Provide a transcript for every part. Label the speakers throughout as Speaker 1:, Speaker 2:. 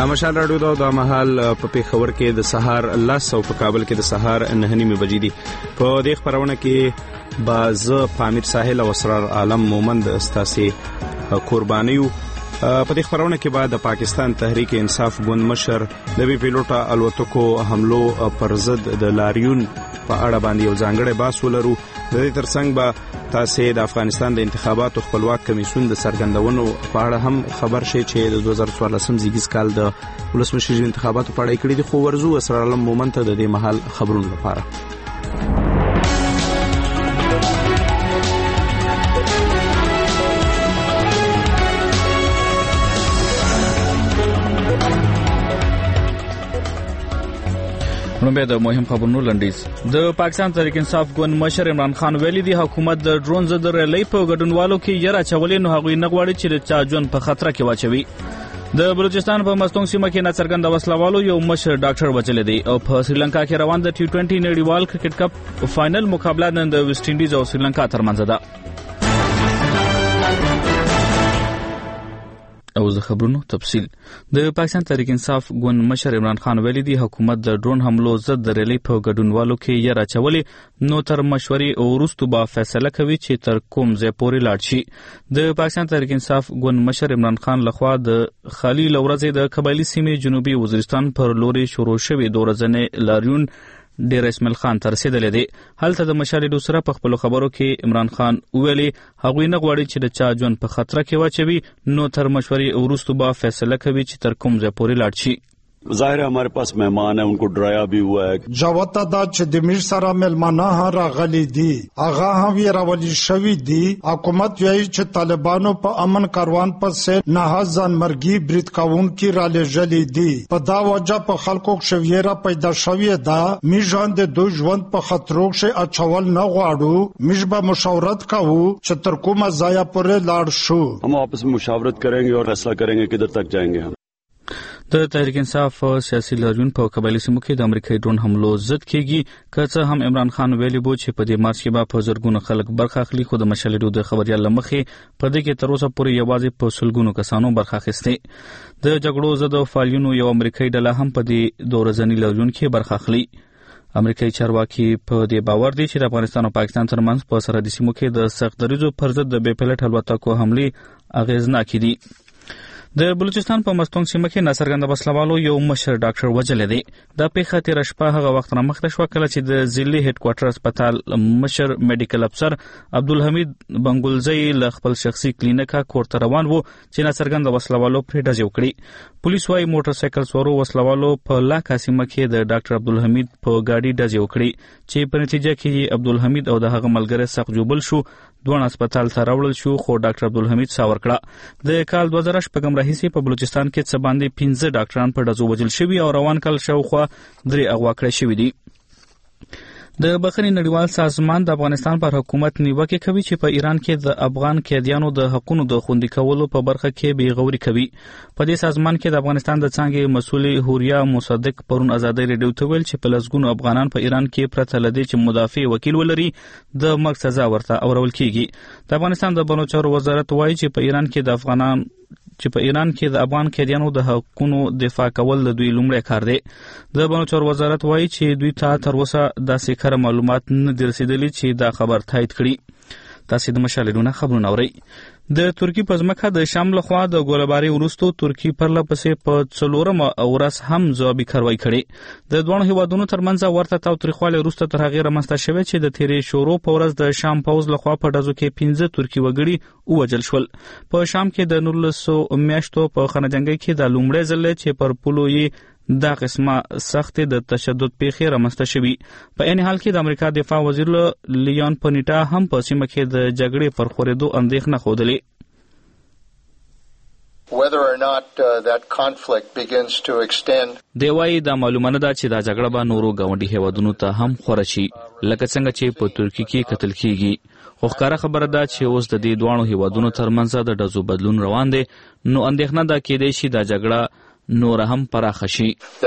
Speaker 1: دا مشال راډیو دا د مهال په پیښور کې د سهار 10 او په کابل کې د سهار 9:30 بجې دي. په دې خبرونه کې باز پامیر ساحل او اسرار عالم مومند استاسي قربانیو. په دې خبرونه کې بعد د پاکستان تحریک انصاف ګوند مشر د بي پیلوټا الوتکو حملو پر ضد د لاریون په اړه باندې یو ځانګړی بحث ولرو. د دې ترڅنګ به تاسو د افغانستان د انتخاباتو خپلواک کمیسیون د سرګندونو په اړه هم خبر شي چې د 2014 زیږیز کال د ولسمشر انتخاباتو په اړه کړي دي. خو ورزو اسرار عالم مومند ته د دې محل خبرونه لپاره
Speaker 2: نومبه د مهم خبرونو لنډیز. د پاکستان تحریک انصاف ګوند مشر عمران خان ویلي دی حکومت د ډرون ضد ریلی په ګډونوالو کې یره چولې نو هغوی نه غواړي چې د چا ژوند په خطر کې واچوي. د بلوچستان په مستونګ سیمه کې ناڅرګند وسلوالو یو مشر ډاکټر وژل دی او په سریلانکا کې روان د T20 نړیوال کرکټ کپ فائنل مقابله نن د ویسټ انډیز او سریلانکا ترمنځ ده. او زه خبرونو تفصیل. د پاکستان تحریک انصاف ګوند مشر عمران خان ویلي دی حکومت د ډرون حملو ضد د ریلی په ګډونوالو کې یره چولې نو تر مشورې او وروسته به فیصله کوي چې تر کوم ځای پورې لاړ شي. د پاکستان تحریک انصاف ګوند مشر عمران خان لخوا د خالي لورځې د قبایلی سیمې جنوبي وزیرستان پر لوري شروع شوی دورځنې لاریون ډیر اسماعیل خان تر رسیدلې دی. هلته د مشالې سره په خپل خبرو کې عمران خان ویلي هغوی نه غواړي چې د چا ژوند په خطر کې واچوي نو تر مشورې وروسته به فیصله کوي چې تر کوم ځای پورې لاړ شي.
Speaker 3: ظاهر है हमारे पास मेहमान है उनको डराया भी हुआ है.
Speaker 4: جوتا دا چې د میر سره ملمانه راغلي دي اغه هم یې راولي شوی دي. حکومت وایي چې طالبانو په امن کاروان پسې نه ځان مرګي برید کاون کې را لېږلي دي. په دا وجه په خلکو شویره پیدا شوی ده. میژان د دوی ژوند په خطرو کې اچول نه غواړو. میژ به مشاورت کوو چې تر کومه ځای پورې لاړ شو.
Speaker 3: हम आपस में मुशावरत करेंगे और फैसला करेंगे किधर तक जाएंगे हम.
Speaker 2: د تحریک انصاف سیاسي لاریون په قبایلی سیمو کې د امریکایي ډرون حملو ضد کېږي. که څه هم عمران خان ویلي بو چې په دې مارچ کې به په زرګونو خلک برخه اخلي خو د مشالې د خبريال لمخې په دې کې تر اوسه پورې یوازې په سلګونو کسانو برخه اخیستې. د جګړو ضد فعالیتونو یو امریکایي ډله هم په دې دورځنی لاریون کې برخه اخلي. امریکایي چارواکي په دې باور دي چې د افغانستان او پاکستان ترمنځ په سرحدي سیمو کې د سخت دریزو پر ضد د بې پلټ الوتکو حملې اغیزناکې دي. د بلوچستان په مستونګ سیمه کې ناڅرګند وسلوالو یو مشر ډاکټر وژل دی. د پیښه تیر شپه هغه وخت نه مخته شو کله چې د ضلعي هډ کوارټر هسپتال مشر میډیکل افسر عبدالحمید بنګولزی له خپل شخصي کلینیکه کور ته روان وو چې ناڅرګند وسلوالو پرې ډزې وکړي. پولیس وايي موټر سایکل سوارو وسلوالو په لاکا سیمه کې د ډاکټر عبدالحمید په گاډي ډزې وکړي چې په نتیجه کې عبدالحمید او د هغه ملګری سخت جوبل شو. دوه هسپتال ته راوړل شو خو ډاکټر عبدالحمید سا ورکړه. د کال 2018 راهیسې په بلوچستان کې څه باندې 15 ډاکټران په ډزو وژل شوي او روان کال شاوخوا 3 اغوا کړای شوي دي. د بخښنې نړیوال سازمان د افغانستان پر حکومت نیوکه کوي چې په ایران کې د افغان قیدیانو د حقوقو د خوندي کولو په برخه کې بیغوري کوي. په دې سازمان کې د افغانستان د څنګه مسؤل هوریا مصدق پرون ازادي ریډیو ته ویل چې په لسګونو افغانان په ایران کې پرته لدی چې مدافع وکیل ولري د مرګ سزا ورته اورول کیږي. د افغانستان د بنوچارو وزارت وایي چې په ایران کې د افغان قیدیانو د حقوقو دفاع کول د دوی لومړی کار دی. د بنوچار وزارت وایي چې دوی ته تر اوسه داسې کره معلومات نه دي رسیدلي چې دا خبر تایید کړي. تاسو د مشالې خبرونه اورئ. د ترکی په ځمکه د شام لخوا د ګولباري وروسته ترکی پرله پسې په 4مه ورځ هم ځوابي کاروایی کړې. د دوه هیوادونو ترمنځ ورته تاوتریخوالی وروسته تر هغه رامنځته شوه چې د تیرې شورو په ورځ د شام پوز لخوا په ډزو کې 15 ترکی وګړي وژل شول. په شام کې د 1900 میاشتو په خنجنګي کې د لومړي ځل چې پر پولوي دا قسمه سخت د تشدد پیښې رامنځته شوي. په عین حال کې د امریکا دفاع وزیر لیون پنیټا هم په سیمه کې د جګړې پر خورېدو اندېښنه خوده.
Speaker 5: Whether or not that conflict begins to extend.
Speaker 2: دی وايي دا معلومه نه ده چې دا جګړه به نورو ګاونډي هیوادونو ته هم خوره شي لکه څنګه چې په ترکیه کې قتل کیږي. خو ښکاره خبره ده چې اوس د دې دوه هیوادونو ترمنځ د ډزو بدلون روان دی نو اندېښنه ده کې دی چې دا جګړه نور هم پراخه شي.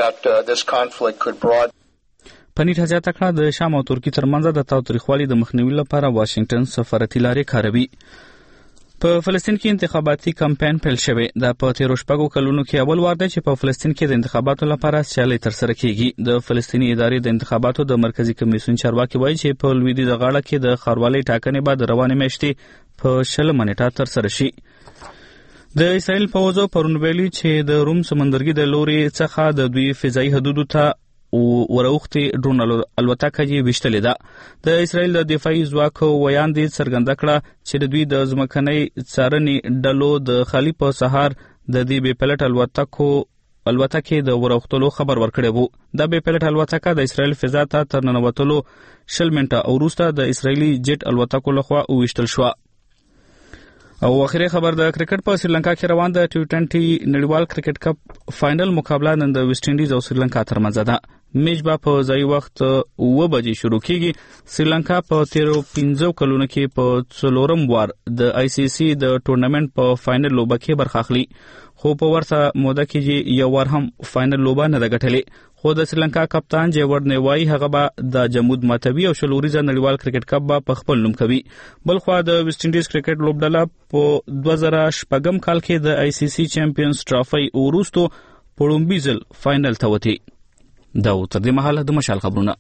Speaker 2: پنیټا زیاته کړه د شام او ترکیه ترمنځ د تاوتریخوالي د مخنیوي لپاره واشنگټن سفارتي لارې کاروي. په فلسطین کې انتخاباتي کمپاین پیل شوی د په تیرو شپږو کلونو کې اول وار دی چې په فلسطین کې د انتخاباتو لپاره سیالي ترسره کیږي. د فلسطیني ادارې د انتخاباتو د مرکزی کمیسیون چارواکي وایي چې په لویدیځه غاړه کې د ښاروالۍ ټاکنې به د روانې میاشتې په 20 نیټه ترسره شي. د اسرائیل پوځ پرون ویلي چې د روم سمندرګي د لوري څخه د دوی فضایي حدودو ته وروختي ډرون الوتکه یې وشتلې ده. د اسرائیل د دفاعي ځواک ویاندې څرګنده کړه چې د دوی د ځمکنۍ څارنې ډلو د خالي په سهار د دې بې پلټ الوتکې د وروختلو خبر ورکړی وو. د بې پلټ الوتکه د اسرائیل فضا ته تر ننوتلو 20 منټه وروسته د اسرائیلي جیټ الوتکو لخوا وویشتل شوه. او اخري خبر د کرکټ په سریلانکا کې روان د ټي20 نړیوال کرکټ کپ فائنل مقابله نن د ویسټ انډیز او سریلانکا ترمنځ ده. میچ به په ځای وخت 9 بجې شروع کیږي. سریلانکا په تیرو 15 کلونو کې په 4م وار د آی سی سی د ټورنمنت په فائنل لوبه کې برخه اخلي، خو په ورته موده کې یو وار هم فائنل لوبه نه ده ګټلې. خو د سریلانکا کپتان جیورډ نیوای هغه به د جمود ماتوي او شلوريزه نړیوال کرکټ کپ به په خپل نوم کوي. بل خو د ویسټ انډیز کرکټ لوبډله په 2014 کال کې د آی سی سی چیمپیونز ټرافي ورستو پړومبي ځل فائنل ته وتی. دا تر دې مهاله د مشال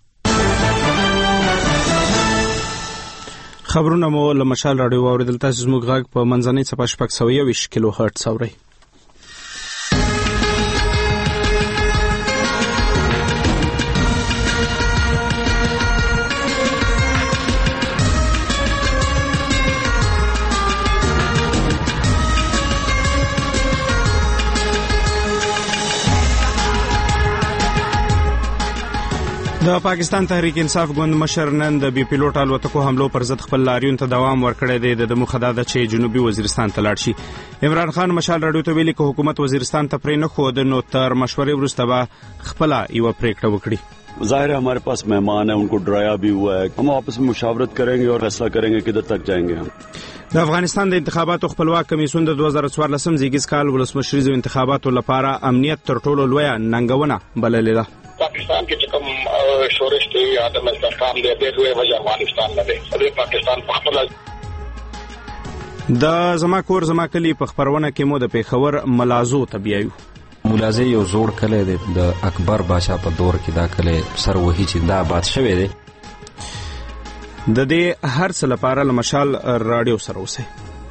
Speaker 1: خبرونه مو له مشال رادیو اوریدل. تاسو زموږ غږ په منځنۍ صفحه 620 کیلو هرتز اورئ. د پاکستان تحریک انصاف ګوند مشر نن د بي پيلوټ الوتکو حملو پر ضد خپل لاریون ته دوام ورکړی دی. د مخه ده چې جنوبي وزیرستان ته لاړ شي. عمران خان مشال رادیو ته ویلي چې حکومت وزیرستان ته پرې نه خود نو تر مشورې وروسته به خپل یو پریکړه وکړي.
Speaker 3: ظاهر है हमारे पास मेहमान है, उनको डराया भी हुआ है. हम आपस में मुशावरत करेंगे और फैसला करेंगे किधर तक जाएंगे. हम
Speaker 1: د افغانستان د انتخاباتو خپلواک کمیسیون د 2014 زیږیز کال ولسمشریزو انتخاباتو لپاره امنیت تر ټولو لوی ننګونه بللې ده.
Speaker 6: पाकिस्तान के चकम शोरश थे आदम इस्तेकाम दे दे हुए वजह अफगानिस्तान में दे अभी पाकिस्तान पखला
Speaker 1: د زما کور زما کلی په خبرونه کې مو د پیښور ملازو تبیایو.
Speaker 7: ملازه یو زوړ کلی دی د اکبر بادشاہ په دور کې دا کلی سر وهي چې دا باد شوی دی.
Speaker 1: د دې هر څه لپاره لمشال رادیو سره اوسه.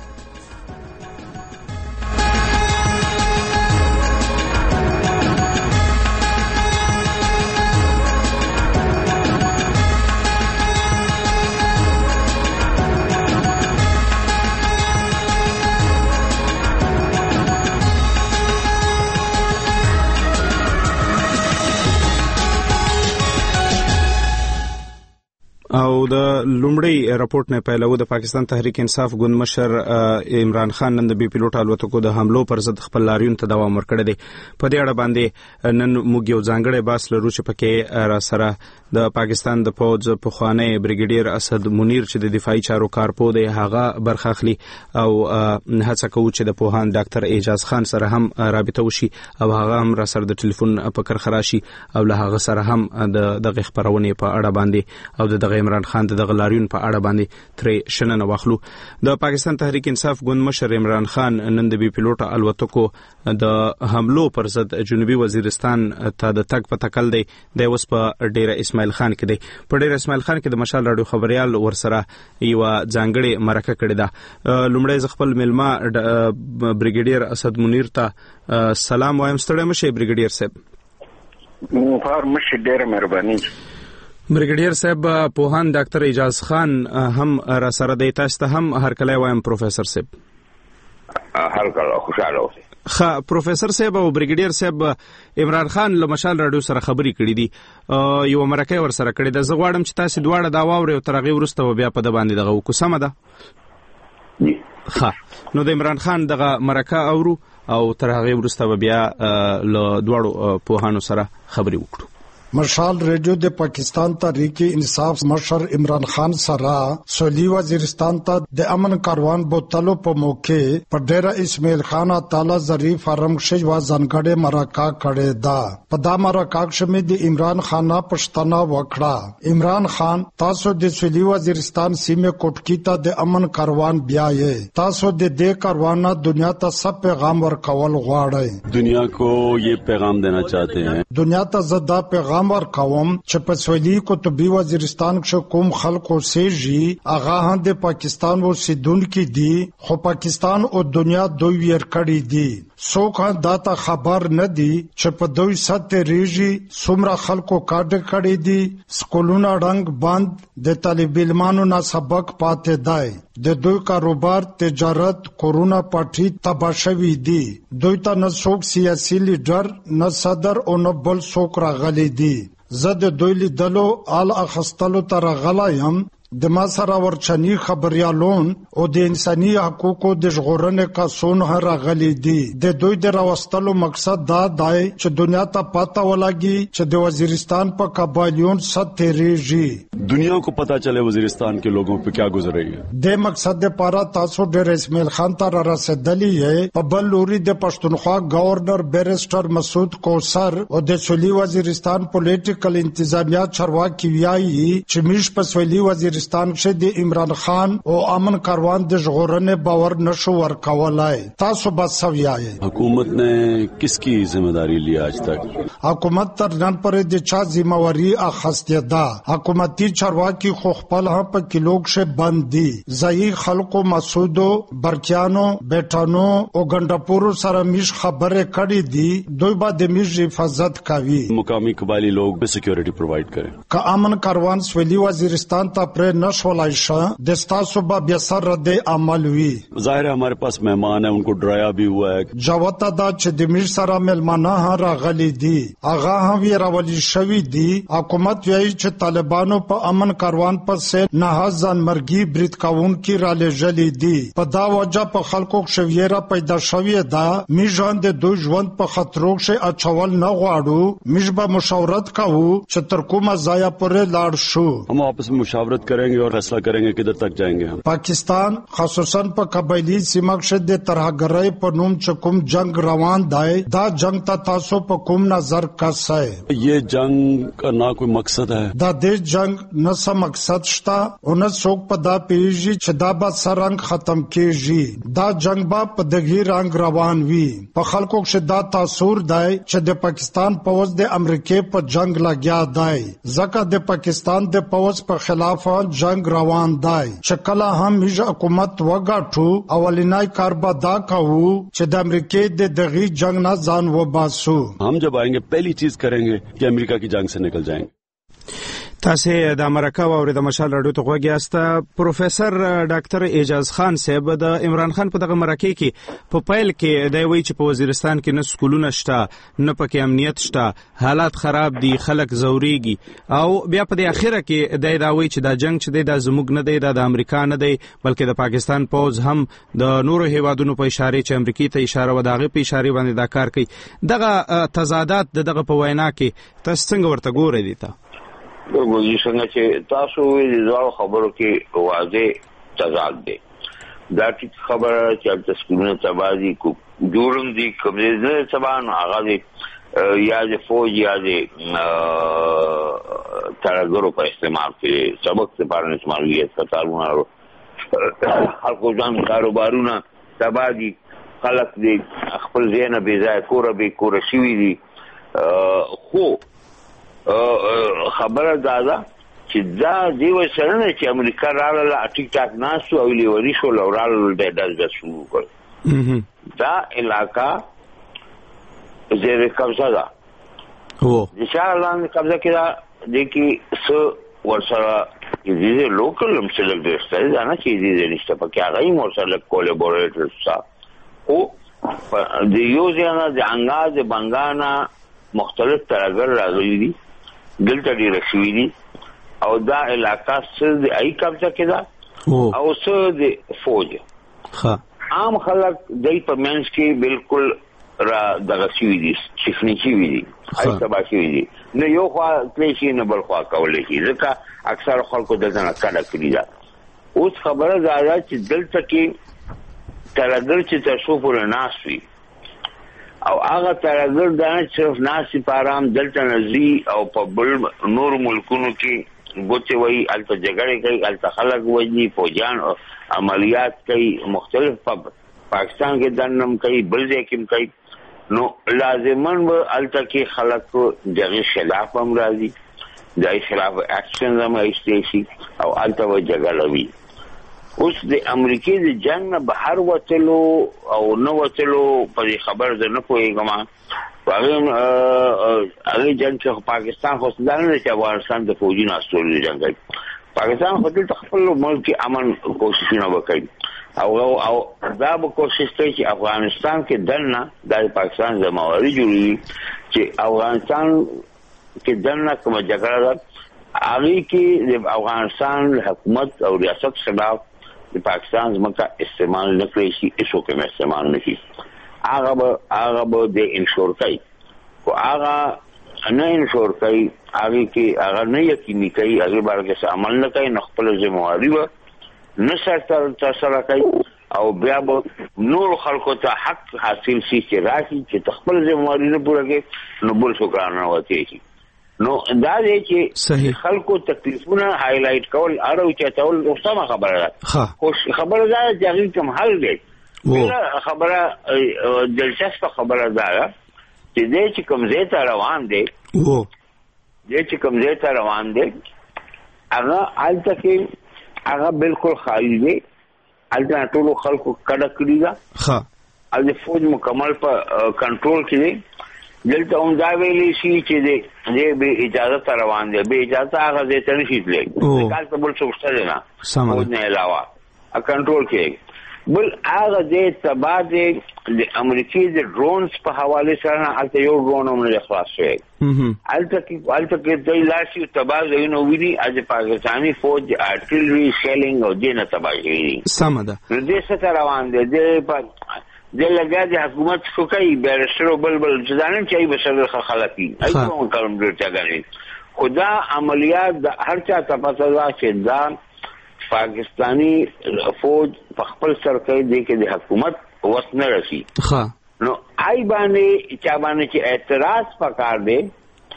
Speaker 1: او د لومړی راپورټ نه پیلو د پاکستان تحریک انصاف ګوند مشر عمران خان نن د بي پيلوټ الوتکو د حملو پر ضد خپل لاریون ته دوام ورکړی دی. په دې اړه باندې نن موږ یو ځانګړی باس لرو چې پکې را سره د پاکستان د فوج پخوانی بریګیډیر اسد منیر چې د دفاعي چارو کارپو دی هغه برخه اخلي او هڅه کوي چې د پوهان ډاکټر اعجاز خان سره هم رابطه وشي او هغه هم را سره د ټلیفون په کرخه راشي او له هغه سره هم د خبرونه په اړه باندې او د عمران خان د غلاریون په اړه باندې ترې شننه واخلو. د پاکستان تحریک انصاف ګوند مشر عمران خان نن د بي پيلوټ الوتکو د حملو پر ضد جنوبي وزیرستان ته د تګ په تکل دی. د اوس په ډیره اسماعیل خان کې دی. په ډیره اسماعیل خان کې د مشال رادیو خبريال ورسره یو ځانګړي مرکه کړې ده. لومړی ز خپل ملما بریګیډیر اسد منیر ته سلام وایم. ستړی مشه بریګیډیر صاحب.
Speaker 6: فار مشه ډیره مهرباني.
Speaker 1: بریګیډیر صاحب پوهان ډاکټر اعجاز خان هم را سره دی. تاسو ته هم هر کله وایم پروفیسور صاحب.
Speaker 6: هر کله خوشاله اوسئ.
Speaker 1: پروفیسور صاحب او بریګیډیر صاحب عمران خان له مشال رادیو سره خبري کړې دي یو مرکه ور سره کړې ده. زه غواړم چې تاسو دواړه دا واوري او ترغه ورسته بیا په د باندې دغه وکسمه ده. نو د عمران خان دغه مرکه اورو او ترغه ورسته بیا له دواړو پوهانو سره خبري وکړو.
Speaker 4: مشال ریډیو د پاکستان تحریک انصاف مشر عمران خان سره سویلی وزیرستان ته د امن کاروان بوتلو په موقع په ډیره اسماعیل خان تعالی ظریف حرم شجوا ځانګړې مرکه کړې ده. په دا مرکه کې د عمران خان پښتنه وکړه. عمران خان تاسو د سویلی وزیرستان سیمه کوټکی ته د امن کاروان بیاي، تاسو د دې کاروان دنیا ته سب پیغام ورکول غواړئ.
Speaker 3: दुनिया को ये पैगाम देना चाहते हैं.
Speaker 4: دنیا ته زدا پیغام ورکوم چې په سویلی قطبی وزیرستان کې کوم خلکو سيږي هغه هم د پاکستان اوسیدونکو دي، خو پاکستان او دنیا دوی ور کړی دي. څوک دا ته خبر نه دي چې په دوی سات ریږي څومره خلکو کاډ کړی دي. سکولونه رنګ بند د طالب علمانو نه سبق پاتې دی. د دوی کاروبار تجارت کورونا پټی تباشوي دي. دوی ته نه څوک سیاسي لیډر نه صدر او نه بل څوک راغلي دي. زه د دوی لیدلو آل اخستلو تر غلایم د ما سره ورچنی خبريالون او د انساني حقوقو د ژغورنې کسون راغلي دي. د دوی د راوستلو مقصد دا دی چې دنیا ته پته ولګي چې د وزیرستان په قبایلیون ست تیریږي.
Speaker 3: दुनिया को पता चले वजीरिस्तान के लोगों पे क्या गुजर रही है.
Speaker 4: د مقصد لپاره تاسو ډېر اسماعیل خان ته رسیدلی یې. په بل لوري د پښتونخوا گورنر بیرسټر مسعود کوثر او د سویلی وزیرستان پولیټیکل انتظامیه چارواکي وایي چې مش په سویلی وزیرستان کې د عمران خان او امن کاروان د ژغورنې باور نشو ورکولای. تاسو بس سویایي
Speaker 3: हुकूमत ने किसकी जिम्मेदारी ली आज तक.
Speaker 4: حکومت تر نن پورې د چا ذمہواری اخیسته ده. حکومتي چارواکي خو خپل هم په کلوګ شه بند دي. ځای خلکو مسعودو برچانو بیٹانو او ګندپورو سره مش خبره کړې دي. دوی به د مش حفاظت کوي.
Speaker 3: मुकामी कबायली लोग भी सिक्योरिटी प्रोवाइड करें.
Speaker 4: که امن کاروان سویلی وزیرستان ته پر نشولای شه د تاسو به بیا سره رد عمل وی.
Speaker 3: ظاهر है हमारे पास मेहमान है, उनको डराया भी हुआ है.
Speaker 4: جوته دا چې د میر سره ملمنه راغلي دي هغه هم ویراولي شوی دي. حکومت وایي چې طالبانو په امن کاروان پسې نه ځان مرګي برید کاون کی را لېږلي دي. په دا وجه په خلکو شویره پیدا شوی ده. میژان د دوی ژوند په خطر کې اچول نه غواړو. میژ به مشاورت کوو چې تر کومه ځای پورې لاړ شو.
Speaker 3: हम आपस में मुशावरत करेंगे और फैसला करेंगे किधर तक जाएंगे हम.
Speaker 4: पाकिस्तान خصوصا په قبایلی سیمه کې د ترهګرۍ په نوم چې کوم جنگ روان دی دا جنگ ته تاسو په کوم نظر کاسای.
Speaker 3: ये जंग का ना कोई मकसद है.
Speaker 4: دا د جنگ نه څه مقصد شته او نه څوک په دا پیږي چې دا به سرنګ ختم کیږي. دا جنگ به په دغه رنگ روان وي. په خلکو کې دا تاثیر دی چې د پاکستان پوز د امریکای په جنگ لګیا دی. ځکه د پاکستان د پوز په خلاف جنگ روان دی. چې کله هم هیڅ حکومت وګټو اولینای کار به دا کوو چې د امریکای د دغه جنگ نه ځان وباسو.
Speaker 3: हम जब आएंगे पहली चीज करेंगे कि अमेरिका की जंग से निकल जाएंगे.
Speaker 1: تاسو د امریکا او د مشال رادیو ته غوږیاست. پروفیسور ډاکټر اعجاز خان صاحب د عمران خان په دغه مرکه کې په پیل کې د وی چې په وزیرستان کې نه سکولونه شته نه پکې امنیت شته، حالات خراب دي، خلک زوريږي او بیا په اخره کې د وی چې دا جنگ چې د زموږ نه دی د امریکا نه دی بلکې د پاکستان پوز هم د نورو هیوادونو په اشاره چې امریکای ته اشاره وداغه په اشاره باندې دا کار کوي. دغه تضادات دغه په وینا کې تاسو څنګه ورته ګورئ دي ته؟
Speaker 8: وګورئ څنګه چې تاسو د زړو خبرو کې واضح تضاد دی. دا ټیک خبره چې د سکولونو تبادی کو جوړم دي کوم نه سبان هغه دي یا د فوج یا د ترګرو په استعمال کې سبق څخه پارن استعماليت کتابونه خلکو ځان کاروبارونه تبادی خلک دي خپل ځای نه بيځای کور شي دي. خو خبره دادا چې دا دیو سره نه چې امریکا رااله ټیک ټاک ناسو او لیوري شو لورال د شروع کړ. دا علاقہ زیر قبضه ده. د شاهلان قبضه کې د کی سو ورسره دې لوکل مسلک درسته دا نه چې دې نشته پکې هغه مرسله کولیبوریټرز او د یو ځای د انګاز بنګانا مختلف ترګر راغلي دي دلته ډیر شوی دي او دا علاقہ څه د ای قبضه کړه او څه د فوج. عام خلک دای په منځ کې بالکل را دغه شوی دي شفنی شي وي هاي تباشي وي نو یو خوا کلیشي نه بل خوا کولې شي ځکه اکثر خلکو دلته نه کړه کړی دا اوس خبره دا چې دلته کې ترګر چې تاسو پر ناس وي او هغه ترګر دا صرف ناس په آرام دلته نزي او په بل نور ملکونو کې ګوتې وای الته جګړه کوي الته خلک وایي فوجان عملیات کوي مختلف پاکستان کې دنم کوي بل ځای کې کوي نو لازمن به الته کې خلک دغه خلاف هم راځي دای خلاف اکشن هم ایستي او الته و جګړه وي اوس د امریکای د جنگ نه بهر وتلو او نو وتلو په خبر ده نه پوهیږم هغه جنگ چې پاکستان خو ځان نه چې افغانستان د فوجي ناستولو جنگ کوي پاکستان خو د خپل ملک امن کوششونه وکړي او دا به کوشش کوي چې افغانستان کې دنه د پاکستان ځمواري جوړي چې افغانستان کې دنه کوم جګړه ده هغه کې د افغانستان حکومت او ریاست خلاف د پاکستان زمکا استعمال نه کړی شي ایسو کې استعمال نه شي هغه به د انشور کوي او هغه نه انشور کوي هغه کې هغه نه یقیني کوي هغه باندې عمل نه کوي نو خپل ذمہواری و نه سره کوي او بیا به نور خلکو ته حق حاصل شي چې راشي چې خپل ذمہواری نه پوره کوي نو بل شکرانه وتی شي نو دا دې چې خلکو تکلیفونه هایلایټ کول اړو چې تول اوسمه خبره ده خو خبره ده چې کوم حل دی خبره دلچسپ خبره ده چې دې چې کوم ځای ته روان دی هغه الته کې هغه بالکل خالی دی الته ټول خلکو کډه کړی دا د فوج مکمل په کنټرول کې دی دلته هم دا ویلی شي چې دې به اجازه روان دی به اجازه هغه دې ته نشي تللی کال ته بل څه وشته نه فوج نه علاوه کنټرول کې بل هغه دې تبا دې د امریکای د ډرونز په حواله سره الته یو ډرون هم نه خلاص شوی الته کې د لاشي تبا زینو ویلي از پاکستاني فوج آرټلری شیلینګ او دې نه تبا شوی
Speaker 1: سمده
Speaker 8: دې څه روان دی دې د لګا د حکومت شو کوي بیرشترو بلبل ځانن چې بشر خلقي ایوه کوم ډیر ځګني خدا عملیات د هر چا ته پته ده چې دا پاکستانی فوج په خپل سر کې د کې د حکومت وسنه رسی نو آی باندې چا باندې چې اعتراض پکار دی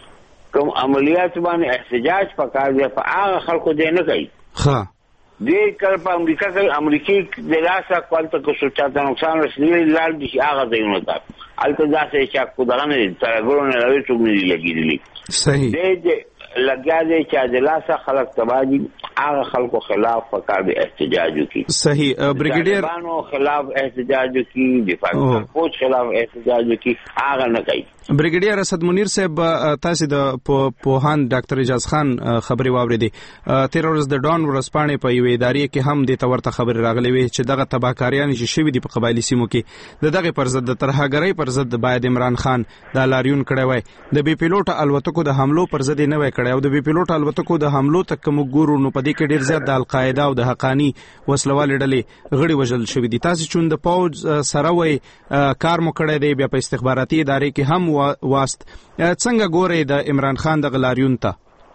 Speaker 8: کوم عملیات باندې احتجاج پکار دی په هغه خلکو دې نه کوي دې کله په امریکای د لاسه کوالته کو سوچاته نقصان رسېږي لال دي هغه ځایونه ده البته دا چې کو دغه نه ترګورونه لوي څوک نه لګیدلی
Speaker 1: صحیح
Speaker 8: دې لګیا دي چې د لاسه خلک تباجي هغه خلکو خلاف فقار به احتجاج وکړي
Speaker 1: صحیح بریګیډیر
Speaker 8: بانو خلاف احتجاج وکړي د پاکستان فوج خلاف احتجاج وکړي هغه نه کوي
Speaker 1: بریګیډیر اسد منیر صاحب تاسو د پوهان ډاکټر اجاز خان خبري واوریدي تیر ورځ د ډان ورسپانې په یو ادارې کې هم د تورته خبر راغلی وي چې دغه تباکاریان چې شوی دي په قبایلی سیمو کې دغه پر ضد د ترهګرۍ پر ضد باید عمران خان د لاریون کړی وای د بي پیلوټ الوتکو د حملو پر ضد نه وای کړی او د بي پیلوټ الوتکو د حملو تک کوم ګورو نو په دې کې ډیر زیات د القاعده او د حقانی وسلوال ډلې غړي وژل شوی دي تاسو چون د پوج سره وای کار مو کړی دی بیا په استخباراتي ادارې کې هم واست څنګه ګوري د عمران خان د غلاریون ته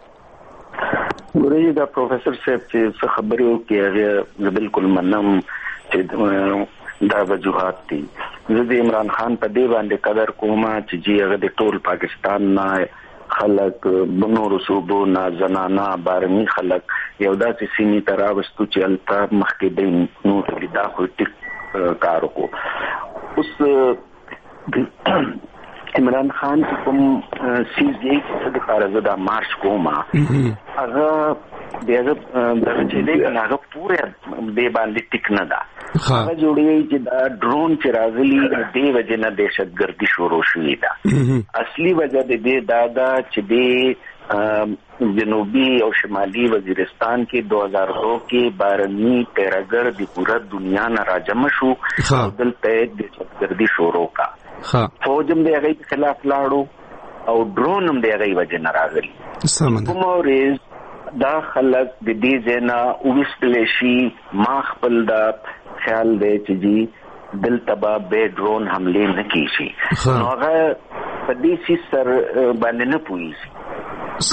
Speaker 9: ګوري دا پروفیسور صاحب چې خبرو کې هغه بالکل منم چې دا وجوهات دي زه د عمران خان په دی باندې قدر کوم چې جی هغه د ټول پاکستان نه خلک بنور صوبو نا زنانا بارني خلک یو داسې سیمې ته راوستو چې الته مخکې د نو دا خو ټیک کار وکړو اوس عمران خان کوم سیزي د فارزه د مارش کوما هغه دغه چې دغه پوره د باندې ټیک نه ده هغه جوړیږي چې دا ډرون چې راغلي د وجنه دهشتګردي شروع شوې ده اصلي وجه د دې دا چې د جنوبي او شمالي وزیرستان کې 2002 کې بارني پیراګر د پوره دنیا نه راجم شو او دلته دهشتګردي شروع کا فوج هم د هغې خلاف لاړو او ډرون هم د هغې وجه نه راغلي کوم ورځ دا خلک د دې ځای نه وویستلی شي ما خپل دا خیال دی چې جی دلته به بې ډرون حملې نه کیږي نو هغه په دې سي سر باندې نه پوي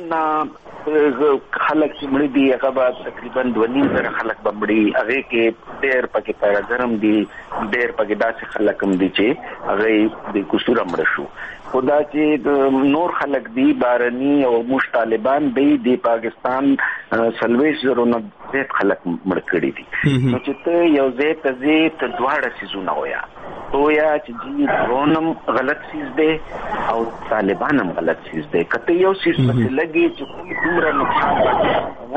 Speaker 1: صحیح
Speaker 9: خلک چې مړي دي هغه تقریبا 2.5 خلک بمړي هغه کې ډېر پکې پیراګرام دي ډېر پکې داسې خلک هم دي چې هغه د کوسور مړ شو خدا چې نور خلک دي بارني او مش طالبان دی پاکستان سلويش زرونه زیات خلک مړ کړي دي نو چې ته یو ځای ته دواړه سيزونه ویا تو یا چې درونم غلط سیز دی او طالبان هم غلط سیز دی کته یو سیز په لګي چې کومره نقصان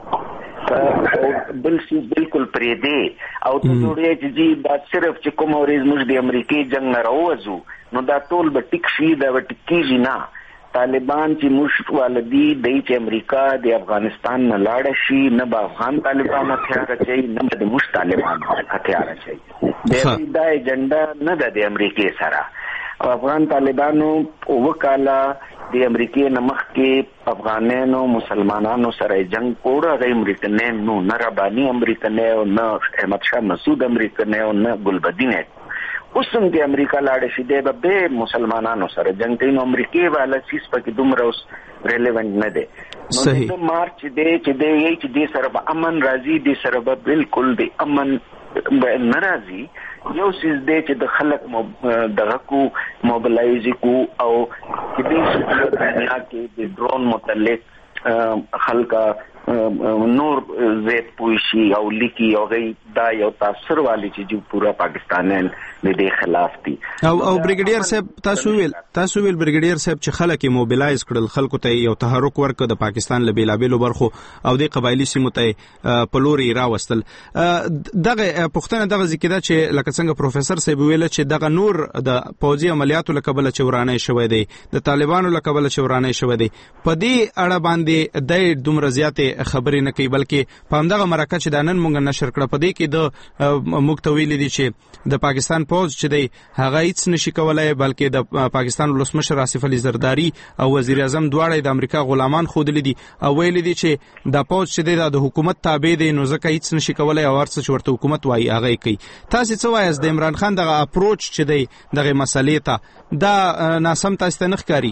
Speaker 9: ورسي بل سیز بالکل پرې دی او ته جوړې چې دا صرف چې کوم اورز موږ د امریکای جنگ نه راوځو نو دا ټول به ټیک شي دا به ټیکیږي نه طالبان چې موږ والدي د امریکا د افغانستان نه لاړ شي نه به افغان طالبان هتیار اچي نه به موږ طالبان هتیار اچي دا ایجنډا نه ده د امریکای سره افغان طالبانو وکاله د امریکای نمخ کې افغانانو مسلمانانو سره جنگ کوړه د امریکایانو نو نه رباني امریکایانو نه احمد شاه مسعود امریکایانو نه ګلبدین اوس هم د امریکا لاړ شي د به مسلمانانو سره جنگ کوي نو امریکای والا سیس پکې دومره اوس ریلیونت نه دی نو د مارچ چې د سره امن راځي د سره بالکل د امن ناراضي یو سیس دی چې د خلک دغه کو موبلایز کو او د دې دنیا کې د ډرون متعلق خلک نور زیات پوښي او لیکي او دا یو تاثیر والی چې پورا پاکستانیان د دې خلاف دي
Speaker 1: او بریګیډیر صاحب تاسو ویل بریګیډیر صاحب چې خلک موبلایز کړل خلکو ته یو تحرک ورکړ د پاکستان له بیلابېلو برخو او د قبایلی سیمو ته په لوري راوستل دغه پښتنه دغه ذکر چې لکه څنګه پروفیسور صاحب ویل چې دغه نور د پوځي عملیاتو لکبل چورانه شوې دي د طالبانو لکبل چورانه شوې دي په دې اړه باندې د دومره زیاتې خبرې نه کوي بلکې په همدغه مرکه چې د نن مونږ نشر کړه په دې کې د مکتویل دي چې د پاکستان پوز چې دی هغه هیڅ نشي کولای بلکې د پاکستان ولسمشر آصف علي زرداری او وزیر اعظم دواړه د امریکا غلامان خودلی دي او ویل دي چې د پوز چې دی د حکومت تابع دی نو ځکه هیڅ نشي کولای او ورڅ چې ورته حکومت وایي هغه کوي تاسو څه وایي د عمران خان دغه اپروچ چې دی دغه مسلې ته دا ناسم تاسو ته نه ښکاري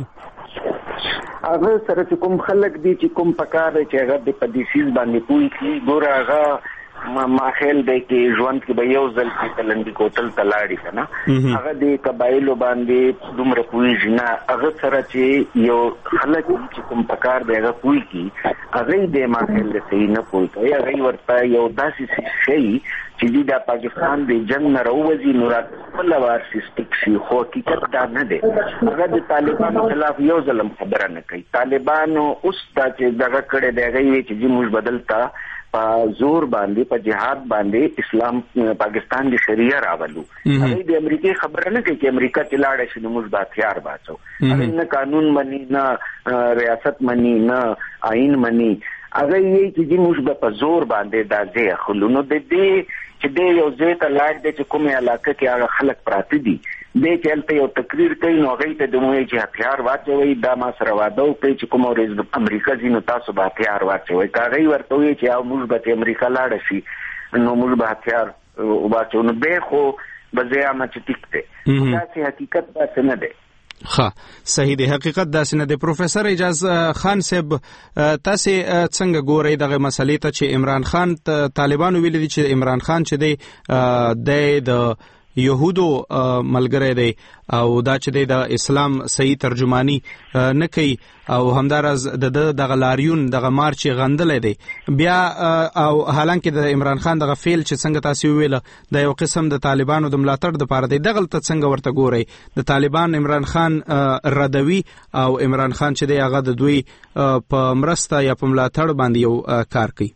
Speaker 9: هغه سره چې کوم خلک دي چې کوم پکار دی چې هغه د پدیسیز باندې پوي کی ګور هغه ما خیال دی کې ژوند کې به یو ځل کې تلندې کوتل تلاړي کنه هغه د قبایلو باندې دومره پوي نه هغه سره چې یو خلک چې کوم پکار دی هغه پوي کی هغه د ما خیال دی صحیح نه پوي کوي هغه ورته یو داسې شي چې د پاکستان د جنگ نه راوځي نو خپل وارسټیک شي خو حقیقت دا نه دی هغه د طالبانو خلاف یو ظلم خبره نه کوي طالبانو اوس دا چې دغه کړه دی هغه چې موږ بدلتا په زور باندې په جهاد باندې اسلام پاکستان د شریعه راولو هغه د امریکای خبره نه کوي چې امریکا چې لاړ شي نو موږ به هتیار باسو هغه نه قانون مني نه ریاست مني نه آئین مني هغه یې چې موږ په زور باندې دا ځای خلونو د دې چې د یو ځای ته لاړ دي چې کومه علاقه کې هغه خلک پراته دي د چلته یو تقریر کوي نو هغه ته د موږ چې هتیار واچوي دا ما سره واده کوي چې کوم ورځ امریکا ځینو تاسو به هتیار واچوي کاغی ورته وي چې او موږ به امریکا لاړ شي نو موږ به هتیار واچو نو به خو بځای ما چې ټیکته دا چې حقیقت دا نه دی
Speaker 1: صحیح دی حقیقت داسې نه دی پروفیسور اجاز خان صاحب تاسو څنګه ګورئ دغه مسلې ته چې عمران خان طالبانو ویل دي چې عمران خان چې دی د يهودو ملګری دی او دا چې د اسلام صحیح ترجمانی نه کوي او همدارز د لاریون د مارچ غندل دی بیا او حالانکه د عمران خان د فعل چې څنګه تاسو ویل د یو قسم د طالبانو د ملاتړ د پاره دی دغه څنګه ورته ګوري د طالبان عمران خان ردوي او عمران خان چې دی هغه د دوی په مرسته یا په ملاتړ باندې یو کار کوي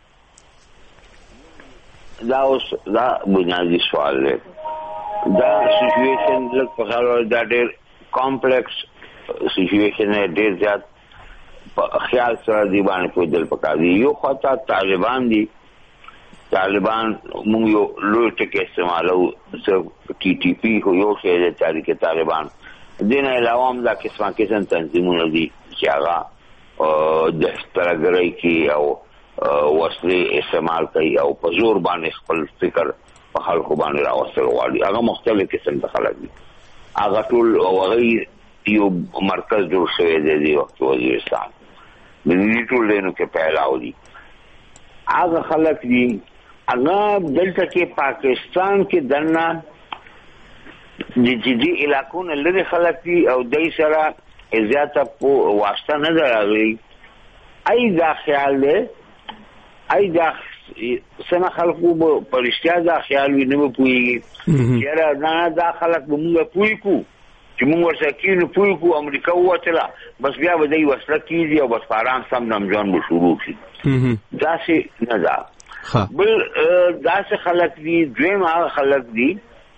Speaker 8: دا بنیادی سوال دی دا سچویشن لږ په خیال دا ډېر کمپلیکس سچویشن دی ډېر زیات په خیال سره دی باندې پوهېدل پکار دي یو خوا طالبان دي طالبان موږ یو لوی ټکی استعمالوو صرف ټي ټي پي خو یو شی دی تحریک طالبان دې نه علاوه هم دا قسم تنظیمونه دي چې هغه د ترګرۍ کې او وسلې استعمال کوي او په زور باندې خپل فکر په خلکو باندې راوستل غواړي هغه مختلف قسم د خلک دي هغه ټول هغه یو مرکز جوړ شوی دی د وخت وزیرستان د دې ټول دینو کې پیلاو دي. هغه خلک دي هغه دلته کې پاکستان کې دنه د جدي علاقونو لري خلک دي او دای سره زیاته په واسطه نه درغلي. ای دا خیال دی ای دا سنا خلقو پرشتیا دا خیال وي نه پويږي یاره نه دا خلک به موږ پوي کو چې موږ ورسکینو پوي کو امریکا وته بس بیا به دی وسله کیږي او بس پاران سم نمجان به شروع شي. دا څه نه دا بل دا څه خلک دي دویم هغه خلک دي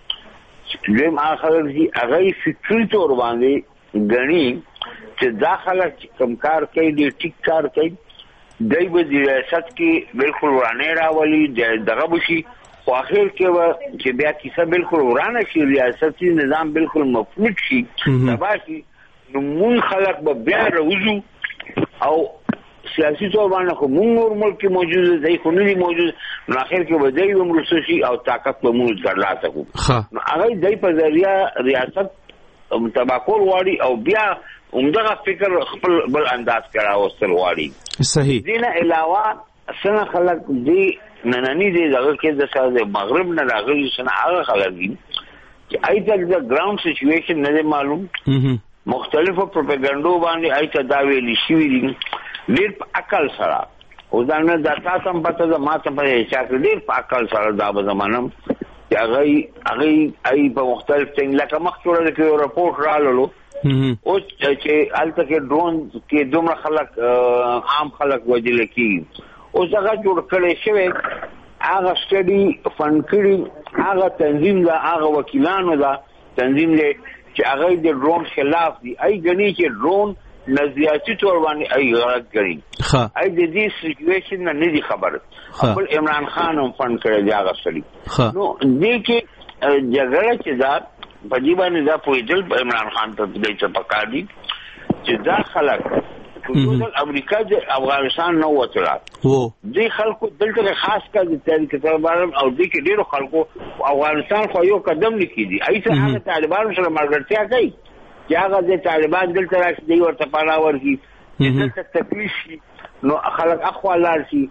Speaker 8: هغه فکری تور باندې غني چې دا خلک کم کار کوي دي ټیک کار کوي دای به د ریاست کې بالکل ورانه راولي دغه بشي خو اخر کې چې بیا کیسه بالکل ورانه شي ریاستي نظام بالکل مفلوج شي تباشي نو مون خلک به بیا راوځو او سیاسي تور باندې خو مونږ ملک کې موجود دی خو نه دی موجود نو اخر کې به دی ومرسو شي او طاقت به مونږ ترلاسه کوو نو هغه دای په ذریعہ ریاست تباکول واړي او بیا عمدغه فکر خپل بل انداز کرا وستل واړي.
Speaker 1: صحیح.
Speaker 8: دینه علاوه سن خلق دی نننی دی دغه کې د ساده مغرب نه راغلي سن هغه خلک دي چې ایته د ګراوند سچويشن نه معلوم مختلفو پروپاګاندا باندې ایته دا ویلي شي دي ډېر په عقل سره او دا نه د تاسو په ته ما ته په چې ډېر په عقل سره دا به زمانم هغه ای په مختلف څنګه لکه مخکوره کې راپورټ رالو او چې الته کې ډرون کې دومره خلک عام خلک وجل کی او څنګه جوړ کړي شوی هغه سټډي فند کړي هغه تنظیم دا هغه وکیلانو دا تنظیم دی چې هغه د ډرون خلاف دی ای غني چې ډرون نزیاتی تور باندې ای غلط کړي ای د دې سچويشن نه دی خبر خپل عمران خان هم فند کړی دی هغه سړي نو دې کې جګړه چې دا په دې باندې دا پویدل عمران خان ته دې چې پکاري چې دا خلک ټول امریکا د افغانستان نو وتلا دې خلکو دلته خاص کار د تحریک طالبان او دې کې ډیرو خلکو افغانستان خو یو قدم لیکي ای څه هغه طالبان سره مرګرتیا کوي چې هغه د طالبان دلته راشي دی ورته پناور کی دلته تکلیف شي نو خلک اخوالار شي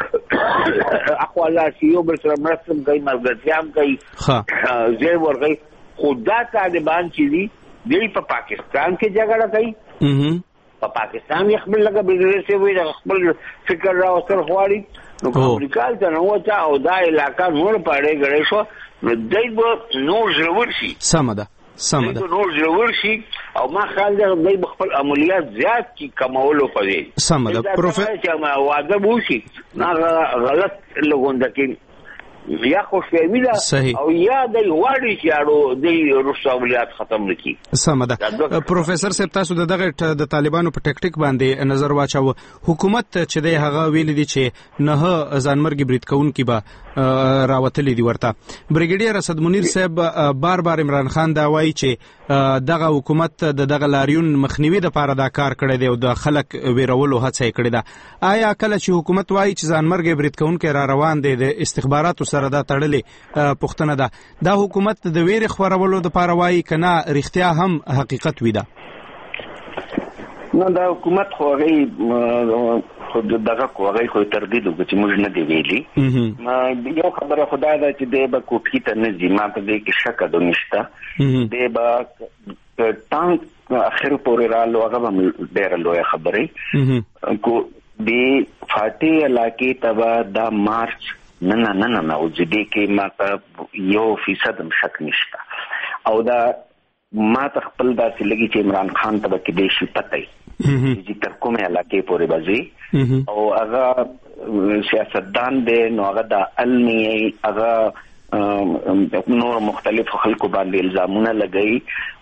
Speaker 8: یو بل سره مرسم کوي مرګرتیام کوي زیر ورغی خدا طالبان چې دی په پاکستان کې جګړه کوي په پاکستان یې خپل لګه بلګری وي د خپل فکر را وسر غواړي نو امریکا ته نو وتا او دا علاقہ نور پاره غړې شو نو دای نور ضرور شي
Speaker 1: سمده
Speaker 8: نور ضرور شي او ما خیال دی خپل عملیات زیات کی کمولو پدې
Speaker 1: سمده پروفیسور
Speaker 8: چې ما واده وشي نه غلط لګوند کې یا خوشفهمی ده او یا د وړي چاړو د روسو عملیات ختم نکي.
Speaker 1: سمده پروفیسور صاحب تاسو دغه د طالبانو په ټیکټیک باندې نظر واچو حکومت چې د هغه ویل دي چې نه ځانمرګي برید کوونکی به راوتلې دي ورته بریګیډیر اسد منیر صاحب بار عمران خان دا وایي چې دغه حکومت دغه لاریون مخنیوي د پاره دا کار کړی دی او د خلک ویرولو هڅه کړې ده آیا کله چې حکومت وایي چې ځانمرګي برید کوونکی را روان دی د استخباراتو سره دا تړلې پښتنه ده دا حکومت د ویرې خورولو د پاره وایي کنه رښتیا هم حقیقت وي ده
Speaker 9: نو دا حکومت خو خود دغه کوغې خو تردید وکړي چې موږ نه دی ویلي یو خبره خدای دا چې د کوټی ته نه ځي ما ته د کې شک د نشته د با ټانک اخر پورې رالو هغه ډېر لوی خبره کو د فاټي علاقې تبا دا مارچ نه او دې کې ما ته یو فیصد شک نشته او دا ما ته خپل داسې لګي چې عمران خان ته کې دې شي پته چې تر کومه علاقې پورې بځي او هغه سیاستدان دی نو هغه د علمي هغه نور مختلف خلکو باندې الزامونه لګي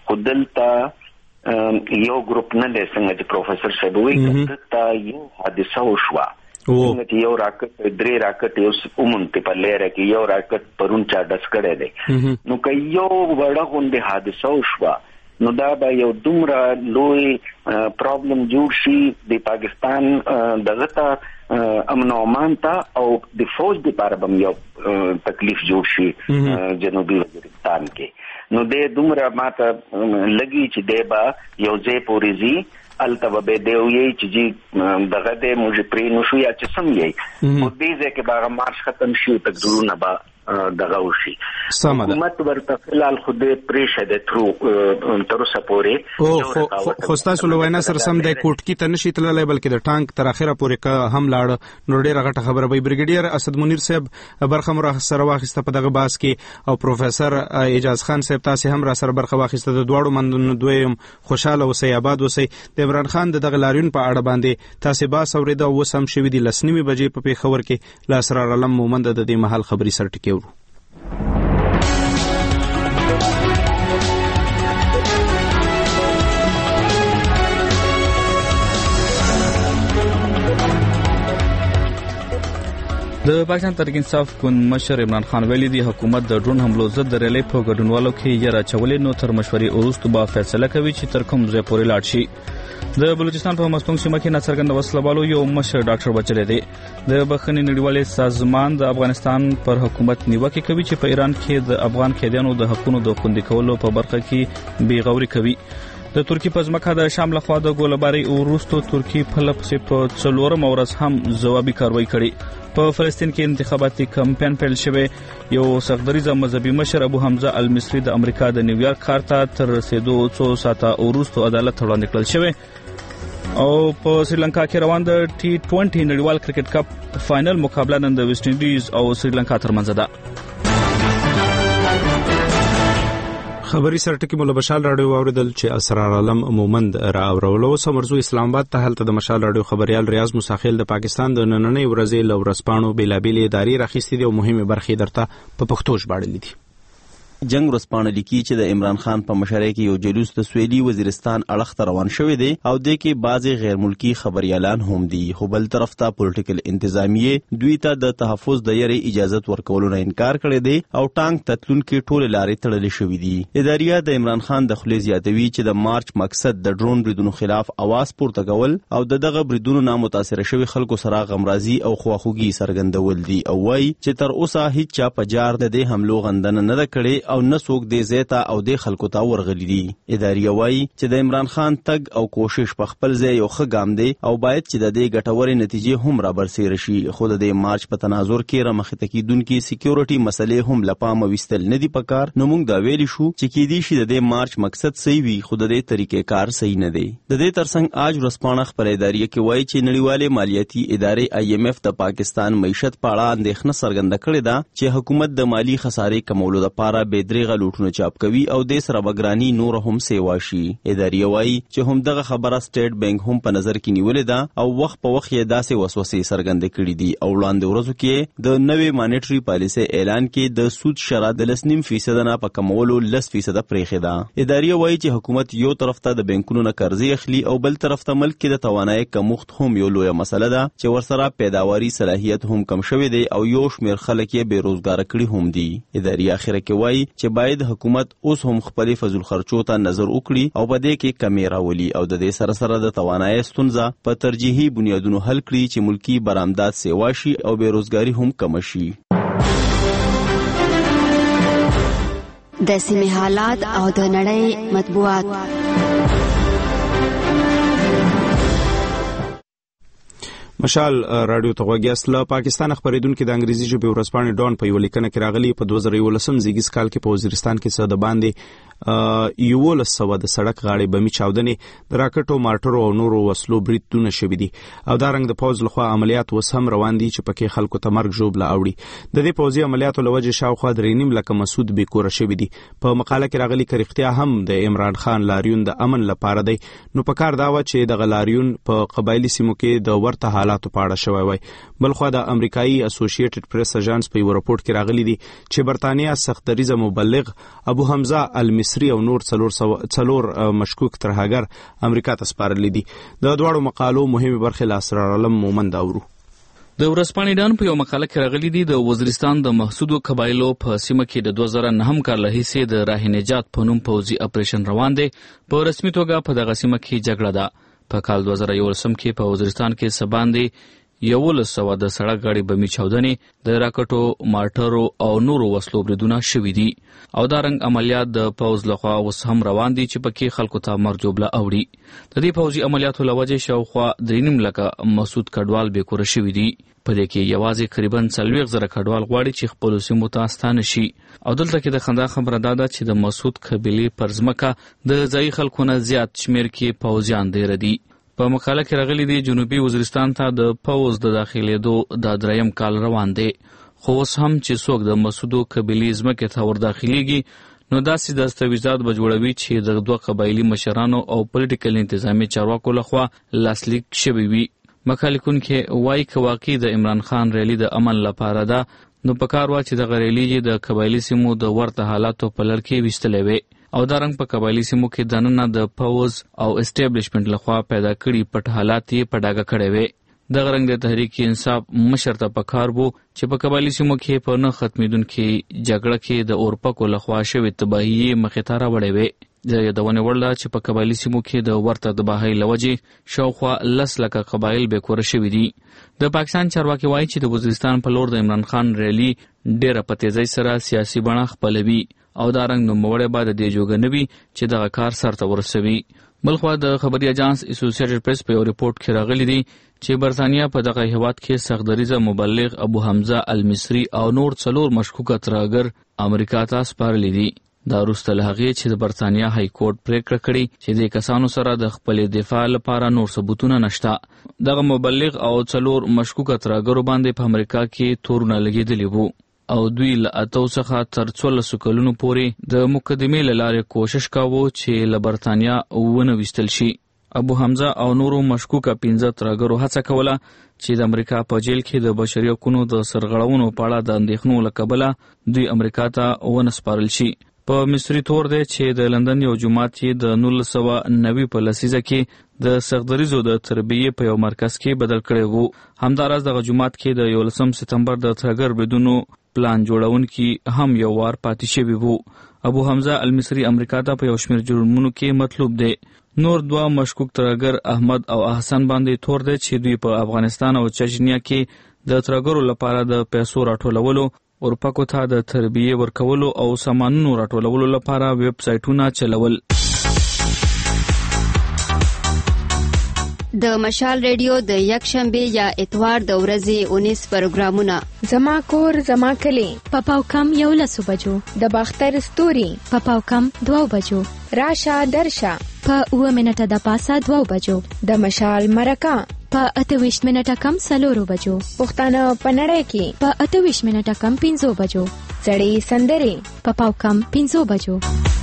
Speaker 9: خودلته یو ګروپ نه دی څنګه چې پروفیسور صاحب وایي ته یو حادثه وشوه څنګه یو راکټ درې راکټ یو اومنته په لاره کې یو راکټ پرون چا ډس کړی دی نو که یو وړه غونډه حادثه وشوه نو دا به یو دومره لوی پرابلم جوړ شي د پاکستان دغه ته امن او امان ته او د فوج لپاره به یو تکلیف جوړ شي جنوبي وزیرستان کې نو د دومره ماته لګي چې د با یو ځای پوریزي التبه به دی وی چې دغه د موږ پرې نو شو یا چې سم یې په دې ځکه باغ مارش ختم شي تک درونه با دغه وشي حکومت ورته فلال خو د پریشه د ترو تر اوسه پورې
Speaker 1: خو تاسو له وینا سره سم د کوټکی ته نشي تللی بلکې د ټانک تر اخره پورې که هم لاړ نو ډیره غټه خبره وي. بریګیډیر اسد منیر صاحب برخه مر سره واخیسته په دغه باس کې او پروفیسور اعجاز خان صاحب تاسو هم را سره برخه واخیسته. د دواړو مندونو دویم خوشاله اوسئ آباد اوسئ. د عمران خان د دغه لاریون په اړه باندې تاسو باس اوریدا او سم شوی دی لسنیمه بجې په پیښور کې لا اسرار علم مومند د دې محل خبري سره ټکی د
Speaker 2: پاکستان تحریک انصاف کون مشر عمران خان ویلي دی حکومت د ډرون حملو ضد د ریلی په ګډونوالو کې یې راچولې نو تر مشورې وروسته به فیصله کوي چې تر کوم ځای پورې لاړ شي. د بلوچستان په مستونګ سیمه کې ناڅرګند وسلوالو یو مشر ډاکټر بچلې دی. د بخښنې نړیوالې سازمان د افغانستان پر حکومت نیوکه کوي چې په ایران کې د افغان قیدیانو د حقوقو د خوندي کولو په برخه کې بې غوري کوي. د ترکی په ځمکه د شام لخوا د ګولباري وروسته ترکی په لپسې په 4 ورځ هم ځوابي کاروایی کړې. په فلسطین کې انتخاباتي کمپاین پیل شوی. یو سخدریزه مذهبي مشر ابو حمزه المصری د امریکا د نیویارک ښار ته تر رسیدو 2 ساعته وروسته عدالت وړاندې کړل شوی. او په سریلانکا کې روان د T20 نړیوال کرکټ کپ فائنل مقابله نن د ویسټ انډیز او سریلانکا ترمنځ ده.
Speaker 1: خبري سرټکی مولا بشال رادیو اوریدل چې اسرار علم مومند را اورولو سمرزو اسلام آباد ته هلته د مشال رادیو خبريال ریاض مساخیل د پاکستان د نننۍ ورځې لورسپانو بیلابیل اداري راخستې دي او مهمه برخې درته په پښتو ژباړلې دي.
Speaker 10: جنگ ورسپانه لیکي چې د عمران خان په مشرۍ کې یو جلوس د سویلي وزیرستان اړخ ته روان شوی دی او د کې بعضی غیر ملکی خبريالان هم دي. خو بل طرف ته پولیټیکل انتظامیه دوی ته د تحفظ د یری اجازه ورکولو نه انکار کړی دی او ټانک تتلون کې ټول لارې تړلې شوې دي. اداریه د عمران خان د خلیز یادوي چې د مارچ مقصد د ډرون بریدونو خلاف आवाज پورته کول او دغه بریدونو نه متاثر شوی خلکو سره غمرازي او خواخوږي څرګندول دي او وايي چې تر اوسه هیڅ چا په جار د دې حملو غندنه نه کړې او نه څوک دې زیاته او دې خلکو ته ورغلي دي. اداري وایي چې د عمران خان تګ او کوشش په خپل ځای یو ښه ګام دی او باید چې د دې ګټورې نتیجې هم رابرسېره شي. خو د دې مارچ په تناظر کې رامخته کیدونکي سکیورټي مسلې هم لپامه وستل نه دي پکار. نو موږ دا ویلی شو چې کې دي شي د دې مارچ مقصد صحیح وي خو د دې طریقې کار صحیح نه دی. د دې ترڅنګ آج ورځپاڼه خبر اداري کې وایي چې نړیوالې مالیاتي ادارې IMF د پاکستان معیشت په اړه اندېښنه څرګنده کړې ده چې حکومت د مالی خسارې کمولو لپاره بېدریغه لوټونه چاپ کوي او د سره بګرانی نور هم سیوا شي. اداري وایي چې هم دغه خبره سټیټ بانک هم په نظر کې نیولې ده او وخت په وخت یې داسې وسوسې څرګندې کړې دي او وړاندې ورځو کې د نوې مانیټري پالیسي اعلان کې د سود شرح د 0.5% نه په کمولو 10% پرېښې ده. اداري وایي چې حکومت یو طرف ته د بانکونو نه قرضې اخلي او بل طرف ته ملک کې د توانایي کمښت هم یو لویه مسله ده چې ورسره پیداواري صلاحیت هم کم شوی دی او یو شمېر خلک یې بېروزګاره کړي هم دي. اداري اخره کې وایي چې باید حکومت اوس هم خپل فضل خرچو ته نظر وکړي او په دې کې کمی راولي او د دې سره سره د توانایي ستونزه په ترجیحي بنیادونو حل کړي چې ملکی برآمدات سیوا شي او بیروزګاری هم کم شي.
Speaker 11: د سیمې حالات او د نړۍ مطبوعات.
Speaker 1: مشال رادیو ته غوږی اصله پاکستان خبرېدونکو د انګریزي ژبې ورځپاڼې ډون په یو لیکنه کې راغلي په 2019 زیږیز کال کې په وزیرستان کې څه د باندې 1100 د سړک غاړې بمي چاودنې د راکټو مارټرو او نورو وسلو بریدونه شوي دي او دا رنګ د پوز لخوا عملیات وس هم روان دي چې پکې خلکو ته مرګ ژوبله اوړي. د دې پوزي عملیاتو لوجه شاوخوا 3.5 لک مسعود بیکوره شوي دي. په مقاله کې راغلي کریختیا هم د عمران خان لاریون د امن لپاره دی نو په کار دا و چې د غلاریون په قبایلی سیمو کې د ورته حالاتو په اړه شوی وای. بلخو د امریکایي اسوسییټډ پریس اژانس په یو راپورټ کې راغلي دي چې برتانیا سختدریزه مبلغ ابو حمزه المصری او نور څلور مشکوک ترهګر امریکا ته سپارل دي. د دوړو مقالو مهمه برخه له اسرار علم مومند اورو.
Speaker 2: د ورځپاڼې ډان په یو مقاله کې راغلي دي د وزیرستان د محسودو قبایلو په سیمه کې د 2009 کال له حصے د راه نجات په نوم پوځي اپریشن روان دی. په رسمي توګه په دغه سیمه کې جګړه ده. په کال 2011 کې په وزیرستان کې سباندې 1100 د سړک غاړې بمي چاودنې د راکټو مارټرو او نورو وسلو بریدونه شوي دي او دا رنګ عملیات د پوز لخوا اوس هم روان دي چې پکې خلکو ته مرجوبله اوړي. د دې پوځي عملیاتو له وجې شاوخوا 3.5 لکه مسعود کډوال بېکوره شوي دي. په دې کې یوازې قریبا 40,000 کډوال غواړي چې خپلو سیمو ته ستانه شي. او دلته کې د خندا خبره دا ده چې د مسعود قبیلې پر ځمکه د ځایي خلکو نه زیات شمېر کې پوځیان ډېر دي. په مقاله کې راغلي دي جنوبي وزیرستان ته د پوځ د داخلېدو د 3م کال روان دی، خو اوس هم چې څوک د مسعودو قبیلې ځمکې ته ورداخلېږي نو داسې دستاویزات به جوړوي چې د 2 قبایلي مشرانو او پولیټیکل انتظامي چارواکو لخوا لاسلیک شوي وي. مخالفون کې وایي که واقعي د عمران خان ریلی د امن لپاره ده نو پکار وا چې د ریلی د قبایلي سیمو د ورته حالاتو په لړ کې ویستلې وي او دا رنګ په قبایلي سیمو کې دننه د پوز او اسټابلیشمنت لخوا پیدا کړي پټ حالات یې په ډاګه کړي وي. د رنګ د تحریک انصاف مشر ته پکار وو چې په قبایلي سیمو کې په نه ختمېدونکې جګړه کې د اورپکو لخوا شوې تباهي مخې ته راوړې وي. د یادونې وړ ده چې په قبایلي سیمو کې د ورته تباهۍ له وجې شاوخوا 10 لکه قبایل بېکوره شوي دي. د پاکستان چارواکي وایي چې د وزیرستان په لور د عمران خان ریلی ډېره په تیزۍ سره سیاسي بڼه خپلوي او دا رنګ نوموړی به د دې جوګه نه وي چې دغه کار سرته ورسوي. بلخوا د خبري اجانس اسوسییټډ پریس په یو ریپورت کې راغلی دی چې برتانیا په دغه هیواد کې سختدریزه مبلغ ابو حمزه المصری او نور 4 مشکوکه ترهګر امریکا ته سپارلي دي. دا وروسته له هغې چې د برتانیا های کورټ پریکړه کړې چې د کسانو سره د خپلې دفاع لپاره نور ثبوتونه نشته. دغه مبلغ او 4 مشکوکه ترهګرو باندې په امریکا کې تورونه لګېدلي وو او دوی له 8 څخه تر 14 کلونو پورې د مقدمې له لارې کوشش کاوه چې له برتانیا ونه ویستل شي. ابو حمزه او نورو مشکوکه 15 ترهګرو هڅه کوله چې د امریکا په جیل کې د بشري حقوقو د سرغړونو په اړه د اندېښنو له کبله دوی امریکا ته ونه سپارل شي. په مصری تور دی چې د لندن یو جومات چې د 1990 په لسیزه کې د سختدریزو د تربیې په یو مرکز کې بدل کړی وو. همداراز دغه جومات کې د 11 سپتمبر د ترهګر بریدونو پلان جوړونکي هم یو وار پاتې شوي وو. ابو حمزه المصری امریکا ته په یو شمېر جرمونو کې مطلوب دی. نور 2 مشکوک ترهګر احمد او احسن باندې تور دی چې دوی په افغانستان او چچنیا کې د ترهګرو لپاره د پیسو راټولولو اورپکو ته د تربیې ورکولو او سامانونو راټولولو لپاره ویب سایټونه چلول.
Speaker 11: د مشال ریډیو د یکشنبه یا اتوار د ورځې 19 پروګرامونه
Speaker 12: زما کور زما کلی
Speaker 13: پپاو کم 11 بجو،
Speaker 12: د باختر ستوري
Speaker 13: پپاو کم 2 بجو،
Speaker 12: راشه درشه
Speaker 13: په 9 منټه د پاسه 2 بجو،
Speaker 12: د مشال مرکه
Speaker 13: په 28 منټه کم 4 بجو،
Speaker 12: پښتانه په نړۍ کې
Speaker 13: په 28 منټه کم 5 بجو،
Speaker 12: سړی سندري
Speaker 13: پپاو کم 5 بجو.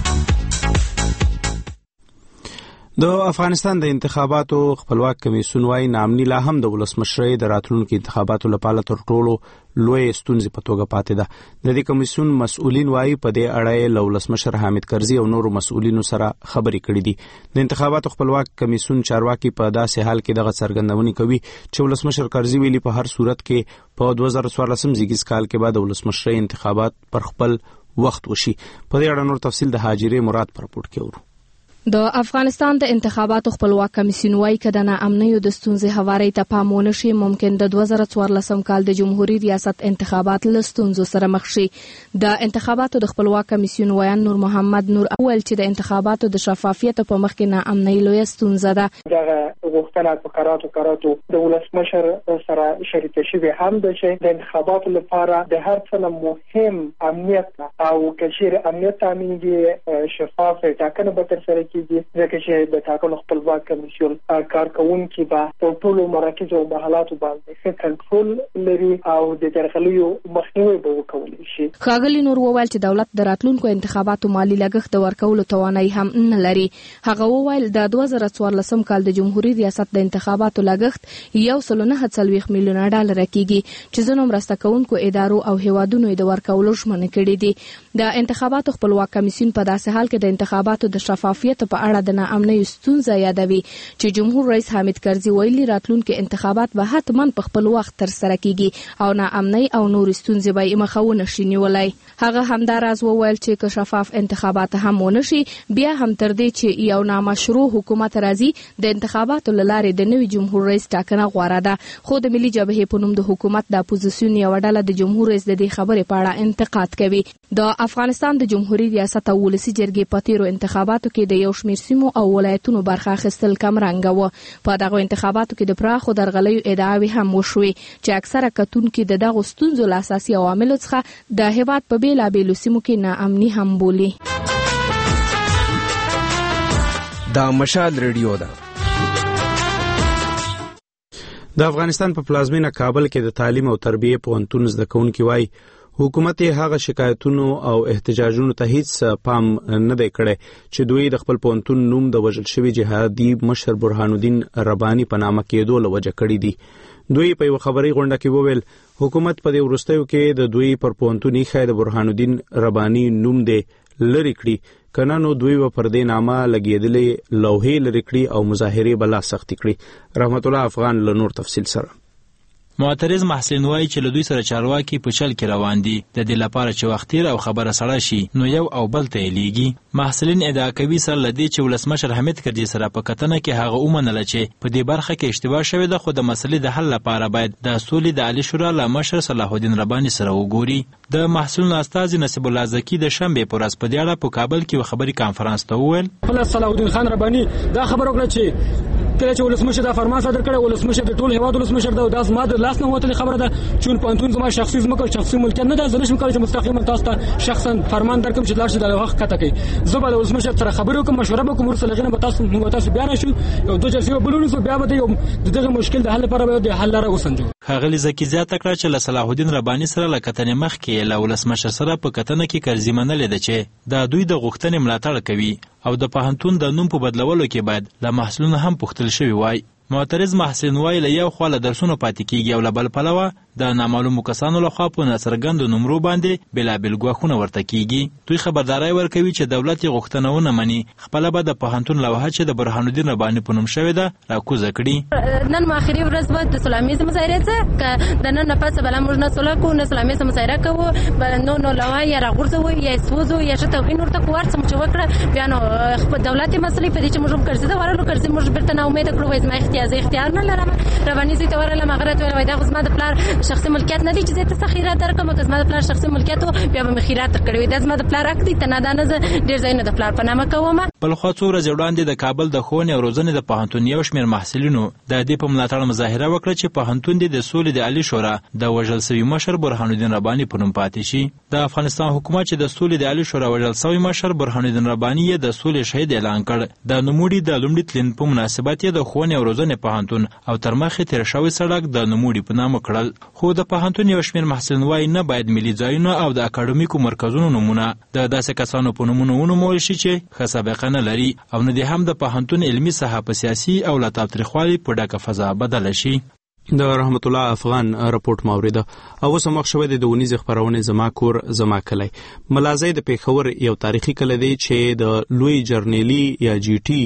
Speaker 1: د افغانستان د انتخاباتو خپلواک کمیسیون وايي نامني لا هم د ولسمشرۍ د راتلونکو انتخاباتو لپاره تر ټولو لوی ستونزې په توګه پاتې ده. د دې کمیسیون مسؤلین وايي په دې اړه له ولسمشر حامد کرزي او نورو مسؤلینو سره خبرې کړې دي. د انتخاباتو خپلواک کمیسیون چارواکي په داسې حال کې دغه څرګندونې کوي چې ولسمشر کرزي ویلي په هر صورت کې په 2014 زیږیز کال کې بعد ولسمشرۍ انتخابات پر خپل وخت وشي. په دې اړه نور تفصیل د حاجرې مراد پر رپورټ کې ورو.
Speaker 12: د افغانستان د انتخاباتو خپلواک کمیسیون وايي چې د ناامنیو د ستونزې هواري ته پام ونه شي ممکن د 2014 کال د جمهوریت ریاست انتخابات له ستونزو سره مخ شي. د انتخاباتو د خپلواک کمیسیون ویان نور محمد نور اول چې د انتخاباتو د شفافیت په مخ کې ناامنۍ لوی ستونزه ده.
Speaker 14: دغه غوښتنه په قراراتو د ولسمشر سره شریک شوی هم د انتخاباتو لپاره د هر څه مهم امنیت او کشیر امنیت تامینګي شفاف ټاکنه به تر سره کیږي ځکه چې د ټاکنو خپلواک کمیسیون کارکونکي به په ټولو مراکزو او محلاتو باندې ښه کنټرول لري او د درغلیو مخنیوي به وکولای شي.
Speaker 12: ښاغلي نور وویل چې دولت د راتلونکو انتخاباتو مالی لګښت د ورکولو توانایي هم نه لري. هغه وویل د 2014 کال د جمهوریت ریاست د انتخاباتو لګښت 1.9 میلیونه ډالر کېږي چې ځینو مرسته کوونکو ادارو او هیوادونو د ورکولو ژمنه کړې دي. د انتخاباتو خپلواک کمیسیون په داسې حال کې د انتخاباتو د شفافیت انتخاباتو په اړه د ناامنۍ ستونزه یادوي چې جمهور رئیس حامد کرزي ویلي راتلونکي انتخابات به حتما په خپل وخت تر سره کیږي او ناامنۍ او نور ستونزې به مخاونه شي نیولای. هغه همداراز وویل چې که شفاف انتخابات هم ونشي بیا هم تر دې چې یو نامشروع حکومت راځي د انتخاباتو لاره د نوي جمهور رئیس ټاکنه غوړه ده. خو د ملي جبهې په نوم د حکومت د اپوزیسیون یو ډله د جمهور رئیس د دې خبرې په اړه انتقاد کوي. د افغانستان د جمهوریت ریاست او ولسی جرګې په تیرو انتخاباتو کې د یو شمېر سیمو او ولایتونو برخه اخیستل کمرنګه و. په دغه انتخاباتو کې د پراخو درغلیو ادعاوې هم وشوې چې اکثره کتونکي د دغه ستونزو له اساسي عواملو څخه د هېواد په بېلابېلو سیمو کې ناامني هم بولي.
Speaker 15: دا مشال ریډیو ده.
Speaker 1: د افغانستان په پلازمینه کابل کې د تعلیم او تربیه پوهنتون زده کوونکي وایي حکومت هغه شکایتونو او احتجاجونو ته هیڅ پام نه دی کړی چې دوی د خپل پوهنتون نوم د وژل شوي جهادي مشر برهان الدین رباني په نامه کېدو له وجه کړی دی. دوی په یو خبري غونډه کې وویل حکومت په دې وروستیو کې د دوی پر پوهنتون یې د برهان الدین رباني نوم دی لری کړی کنه نو دوی و پر دې نامه لګیدلې لوحې لری کړی او مظاهره بلا سختی کړی. رحمت الله افغان له نور تفصیل سره.
Speaker 16: معترض محصلین وایي چې له دوی سره چارواکي په چل کې روان دي د دې لپاره چې وخت تیر او خبره سړه شي نو یو او بل ته لیږي. محصلین ادعا کوي سره لدی چې ولسمشر حامد کرزي سره په کتنه کې هغه ومنل چې په دې برخه کې اشتباه شوی ده خو د مسلې د حل لپاره باید د اصول د عالی شورا له مشر صلاح الدین رباني سره وګوري. د محصلین استاد نصیب الله زکی د شنبه پر ورځ په دې اړه په کابل کې خبري کانفرنس ته وویل
Speaker 17: صلاح الدین خان رباني دا خبر وکړه چې کله چې ولسمشر دا فرمان صادر کړ ولسمشر د ټول هیواد ولسمشر دا داس ماده لاس نه وته خبره ده چې پانتون زما شخصي زما شخصي ملکیت نه ده زه نشم کولای چې مستقیما تاسو ته شخصا فرمان درکم چې لاړ شي د وخت کته کوي. زه به ولسمشر سره خبرو کوم مشوره وکم ورسره غنه به تاسو بیان شو یو دوه جلسې بلونو سو بیا به یو دغه مشکل د حل لپاره به د حل لاره وسنجو.
Speaker 16: خغلی زکی زیاته کړه چې صلاح الدین رباني سره لکتنې مخ کې له ولسمشر سره په کتنه کې کرزي منل ده چې دا دوی د غوښتنې ملاتړ کوي او د پوهنتون د نوم په بدلولو کې باید له محصلونو هم پوښتل شوی وای. معترض محسن وای له یو خواله درسونه پاتې کیږي او له بل پلوه د نامعلومو کسانو لخوا په ناڅرګندو نمرو باندې بېلابېل ګواښونه ورته کیږي. دوی خبرداری ورکوي چې دولت یې غوښتنه ونه مني خپله به د پوهنتون لوحه چې د برهان الدین رباني په نوم شوې ده راکوزه کړي.
Speaker 18: نن ماخري ورځ به د سلامیزه مظاهره څه که د نن نه پس بل موږ نه سولا کو نه سلامیزه مظاهره کوو نو لوحه یا راغورځوي یا سوزو یا شته توهین ورته کوارڅ چې وکړه بیا نو خپل دولت مسلې په دې چې موږ کرزي دا ورلو کرزي موږ برته نه امید کړو وای ما اختیار نه لرم رباني زی ته ورله مغرت وای دا خو زما د پلار شخصي ملکیت نه دی چې زه ته خیرات درکم که زما د پلار شخصي ملکیت بیا به خیرات کړی دا زما د پلار حق دی ته نه دا نه ډیر ځای نه د پلار په نامه کوم.
Speaker 16: بل خو څو ورځې وړاندې د کابل د ښوونې او روزنې د پوهنتون یو شمېر محصلینو د دې په ملاتړ مظاهره وکړه چې پوهنتون د سولې د عالی شورا د وژل شوي مشر برهان الدین رباني په نوم پاتې شي. د افغانستان حکومت چې د سولې د عالی شورا وژل شوي مشر برهان الدین رباني د سولې شهید اعلان کړ. د نوموړي د لومړي تلین په مناسبت د ښوونې او روزنې پوهنتون او تر مخې تیر شوی سړک د نوموړي په نامه کړل. خو د پوهنتون یو شمېر محصلین وایي نه باید ملي ځایونه او د اکاډمیکو مرکزونو نومونه د داسې کسانو په نومونو ونومول شي چې ښه سابقه نه لري او نه د هم د پوهنتون علمي ساحه په سیاسي او له تاوتریخوالي په ډکه فضا بدله شي.
Speaker 1: د رحمت الله افغان رپورټ ماوریده او سمخ شوی د ونیز خبرونه زما کور زما کلی ملازۍ د پیښور یو تاریخي کلی دی چې د لوی جرنیلی یا جی ټي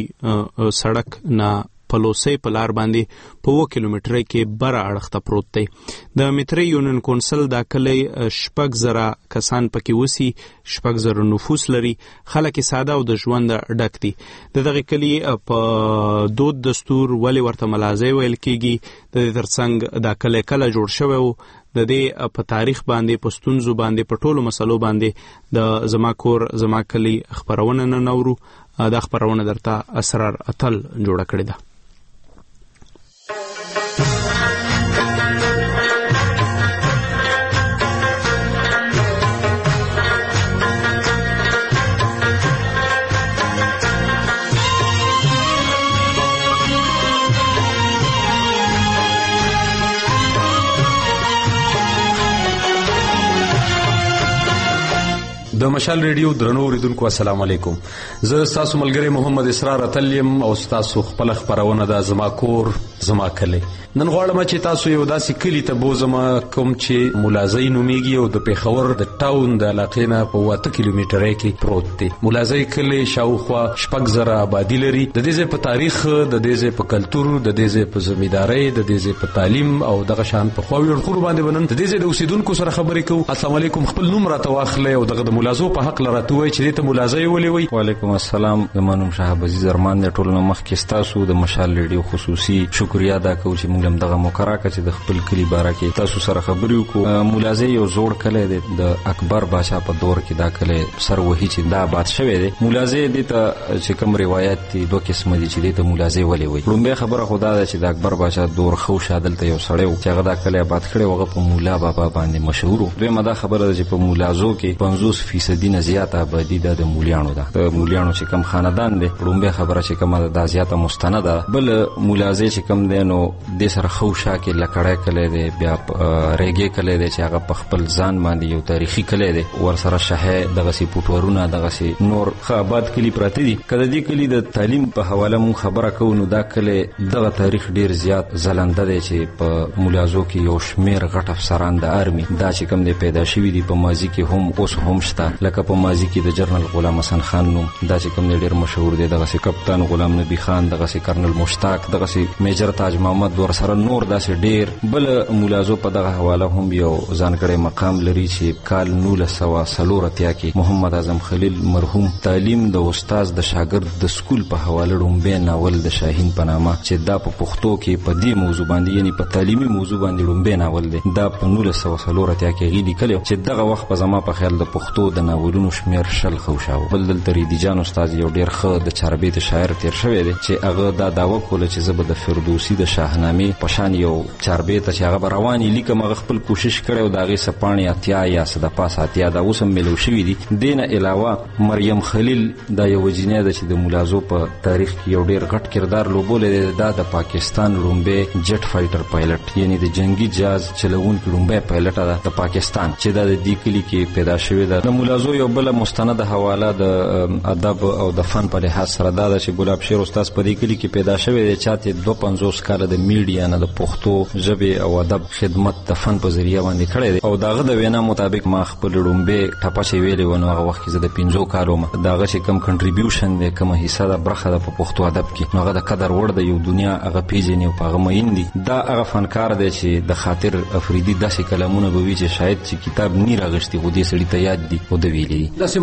Speaker 1: سړک نه پلوسې په لار باندې په 2 کیلومتره کې بره اړخته پروت دی. د میتري یونین کونسل دا کلی 6,000 کسان پکې وسی 6,000 نفوس لري. خلک ساده او د ژوند ډک دي. د دغه کلی په دود دستور ولی ورته ملازۍ ویل کیږي. د ترڅنګ دا کلی کله جوړ شوی و د دې په تاریخ باندې په ستونزو باندې په ټولو مسلو باندې د زما کور زما کلی خبرونه نه نورو دا خبرونه درته اسرار اتل جوړه کړې ده.
Speaker 19: د مشال ریډیو درنو اوریدونکو السلام علیکم. زه تاسو ملګری محمد اسرار اتلیم او تاسو خپل خبرونه د زما کور زما کلی. نن غواړم چې تاسو یو داسې کلی ته بوزم کوم چې ملازۍ نومیږي او د پیښور د ټاون د علاقې نه په 8 کیلومتره کې پروت دی. ملازۍ کلی شاوخوا 6,000 آبادی لري. د دې ځای په تاریخ، د دې ځای په کلتور، د دې ځای په زمیندارۍ، د دې ځای په تعلیم او دغه شان په خواوی ورخور باندې ونن د دې ځای د اوسیدونکو سره خبرې کوو. السلام علیکم. خپل نوم راته واخلئ او دغه د ملازو په حق لراته وایي چې دې ته ملازۍ ولې وایي.
Speaker 7: وعلیکم السلام. زما نوم شهاب عزیز ارمان دی. ټولنه مخکې تاسو د مشال ریډیو خصوصي شکریا ادا کوم چې موږ هم دغه موقع چې د خپل کلی باره کې تاسو سره خبرې وکړو. ملازۍ یو زوړ کلی دی، د اکبر بادشاه په دور کې دا کلی سر وهي چې دا آباد شوی دی. ملازۍ دې ته چې کوم روایت دي دوه قسمه دي چې دې ته ملازۍ ولې وایي. لومبۍ خبره خو دا ده چې د اکبر بادشاه دور خوشه دلته یو سړی و چې هغه دا کلی آباد کړی، هغه په مولا بابا باندې مشهور و. دویمه دا خبره ده چې په ملازو کې 50% نه زیاته آبادي ده د مولیانو ده. د مولیانو چې کوم خاندان دی، لومبۍ خبره چې کومه ده دا زیاته مستنده. بل ملازۍ چې کوم دی نو د سره خوشه کې لکړای کلی دی، بیا ریګې کلی دی چې هغه په خپل ځان باندې یو تاریخي کلی دی. ورسره شهه دغسې پوټورونه دغسې نور ښه آباد کلي پراته دي. که د دې کلي د تعلیم په حواله مونږ خبره کوو نو دا کلی دغه تاریخ ډیر زیات ځلنده دی چې په ملازو کې یو شمیر غټ افسران د آرمي دا چې کوم دی پیدا شوي دي. په ماضي کې هم اوس هم شته، لکه په ماضي کې د جنرال غلام حسن خان نوم دا چې کوم دی ډیر مشهور دی. دغسې کپتان غلام نبي خان، دغسې کرنل مشتاق، دغسې میجر تاج محمد، ورسره نور داسې ډیر. بل ملازو په دغه حواله هم یو ځانګړی مقام لري چې کال 1984 کې محمد اعظم خلیل مرحوم تعلیم د استاد د شاګرد د سکول په حواله لومبۍ ناول د شاهین په نامه چې دا په پښتو کې په دې موضوع باندې یعنی په تعلیمي موضوع باندې لومبۍ ناول دی. دا په 1984 کې هغې لیکلی چې دغه وخت په زما په خیال د پښتو د ناولونو شمېر 100 خوشه و. بل دلته ریدي جان استاد یو ډېر ښه د چاربیت شاعر تیر شوی دی چې هغه دا دعوه کوله چې زه به د فردوسي د شاهنامې په شان یو چاربیت چې هغه به روانې لیکم. هغه خپل کوشش کړی او د هغې څه پاڼې اتیا یا څه د پاسه اتیا دا اوس هم میلو شوي دي. دې نه علاوه مریم خلیل دا یو جینۍ ده چې د ملازو په تاریخ کې یو ډېر غټ کردار لوبولی دی. دا د پاکستان لومبۍ جټ فایټر پایلټ یعنی د جنگي جهاز چلوونکي لومبۍ پایلټه ده د پاکستان چې دا د دې کلي کې پیدا شوې ده. د ملازو یو بله مستنده حواله د ادب او د فن په لحاظ سره دا ده چې ګلاب شیر استاد په دې کلي کې پیدا شوی دی. چاته 52 کاله د میډیا نه د پښتو ژبې او ادب خدمت د فن په ذریعه باندې کړی دی. او داغه د وینا مطابق ما خپل لومبۍ ټپه چې ویلې و نو هغه وخت کې زه د 50 کالو ما داغه چې کم کنټریبیوشن دی، کومه حصہ ده برخه ده په پښتو ادب کې، نو هغه د قدر وړ د یو دنیا هغه پیژني او په هغه مین دي. دا هغه فنکار دی چې د خاطر افریدي داسې کلامونه به وي چې شاید چې کتاب نی راغشتي خو دې سړي ته یاد دي او د ویلي دي.
Speaker 19: داسې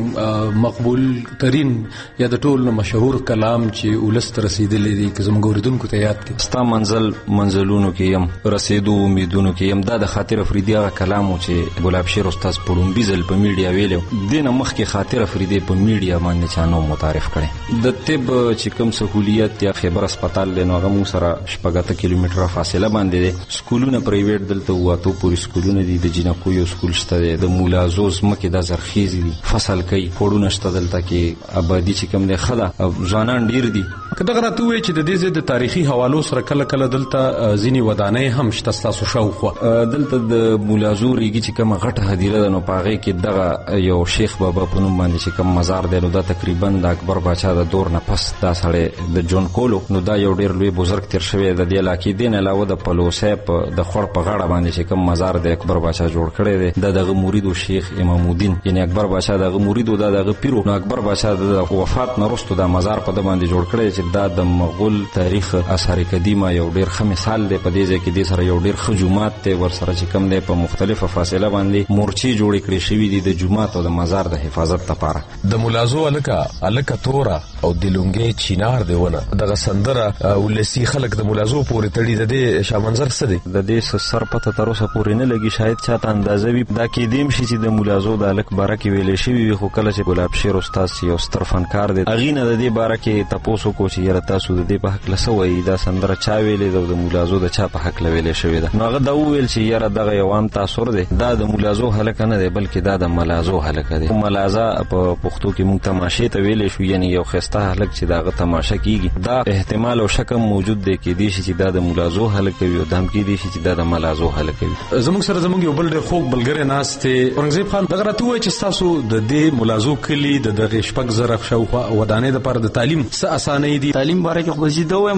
Speaker 19: مهم مقبول ترین یا د ټولو مشهور کلام چې ولس ته رسېدلی دی که زموږ اورېدونکو ته یاد کړي.
Speaker 7: ستا منزل منزلونو کې یم، رسېدو امیدونو کې یم. دا د خاطر افریدي هغه کلام و چې ګلاب شیر استاد په لومبي ځل په میډیا ویلی. دې نه مخکې خاطر افریدي په میډیا باندې چا نوم متعارف کړی. د طب چې کوم سهولیت یا خیبر اسپتال دی نو هغه موږ سره 8 کیلومتره فاصله باندې دی. سکولونه پرایویټ دلته 8 پورې سکولونه دي. د جینکو یو سکول شته دی. د ملازو ځمکې دا زرخیزې دي، فصل کوي، خوړونه شته دلته کې، آبادي چې کوم دی ښه ده او ځوانان ډېر دي.
Speaker 19: که دغه راته ووایي چې د دې ځای د تاریخي حوالو سره کله کله دلته ځینې ودانۍ هم شته ستاسو شاوخوا.
Speaker 7: دلته د ملازو ریګي چې کومه غټه هدیره ده نو په هغې کې دغه یو شیخ بابا په نوم باندې چې کوم مزار دی نو دا تقریبا د اکبر باچا د دور نه پس دا سړی د جون کولو نو دا یو ډېر لوی بزرګ تیر شوی د دې علاقې. دې نه علاوه د پلوسی د خوړ په غاړه باندې چې کوم مزار د اکبر باچا جوړ کړی دی دا دغه مرید و شیخ امام الدین یعنی اکبر باچا دغه مرید و دا دغه پیرو. نو اکبر باچا د وفات نه وروسته دا مزار په ده باندې جوړ کړی چې دا د مغول تاریخ اثار قدیمه یو ډېر ښه مثال دی. په دې ځای کې دې سره یو ډېر ښه جومات دی، ورسره چې کوم دی په مختلفه فاصله باندې مورچې جوړې کړې شوي دي د جومات او د مزار د حفاظت لپاره.
Speaker 19: د ملازو الکه توره او د لونګۍ چینار دی ونه دغه سندره ولسي خلک د ملازو پورې تړي. د دې شامنظر څه دی؟
Speaker 7: د دې سر پته تر اوسه پورې نه لګي، شاید چاته اندازه وي. دا کېدیم شي چې د ملازو د الک باره کې ویلې شوي وي، خو کله چې ګلاب شیر استاد یو ستر فنکار دی هغې نه د دې باره کې تپوس وکړو چې یاره تاسو د دې په هکله څه وایي، دا سندره چا ویلې ده او د ملازو د چا په هکله ویلې شوې ده. نو هغه دا وویل چې یاره دغه یو عام تاثر دی، دا د ملازو هلکه نه دی بلکې دا د ملازو هلکه دی. ملازه په پښتو کې موږ تماشې ته ویلی شو، یعنی یو ښایسته هلک چې د هغه تماشه کېږي. دا احتمال او شک هم موجود دی، کېدی شي چې دا د ملازو هلکه وي او دا هم کېدی شي چې دا د ملازو هلکه وي.
Speaker 19: زموږ سره زموږ یو بل ډېر خوږ ملګری ناست دی اورنګزیب خان. دغه راته ووایي چې ستاسو د دې ملازو کلي د دغې 6,000 شاوخوا ودانۍ دپاره د تعلیم څه اسانۍ دي؟
Speaker 20: تعلیم باره کې خو زه دا وایم چې دلته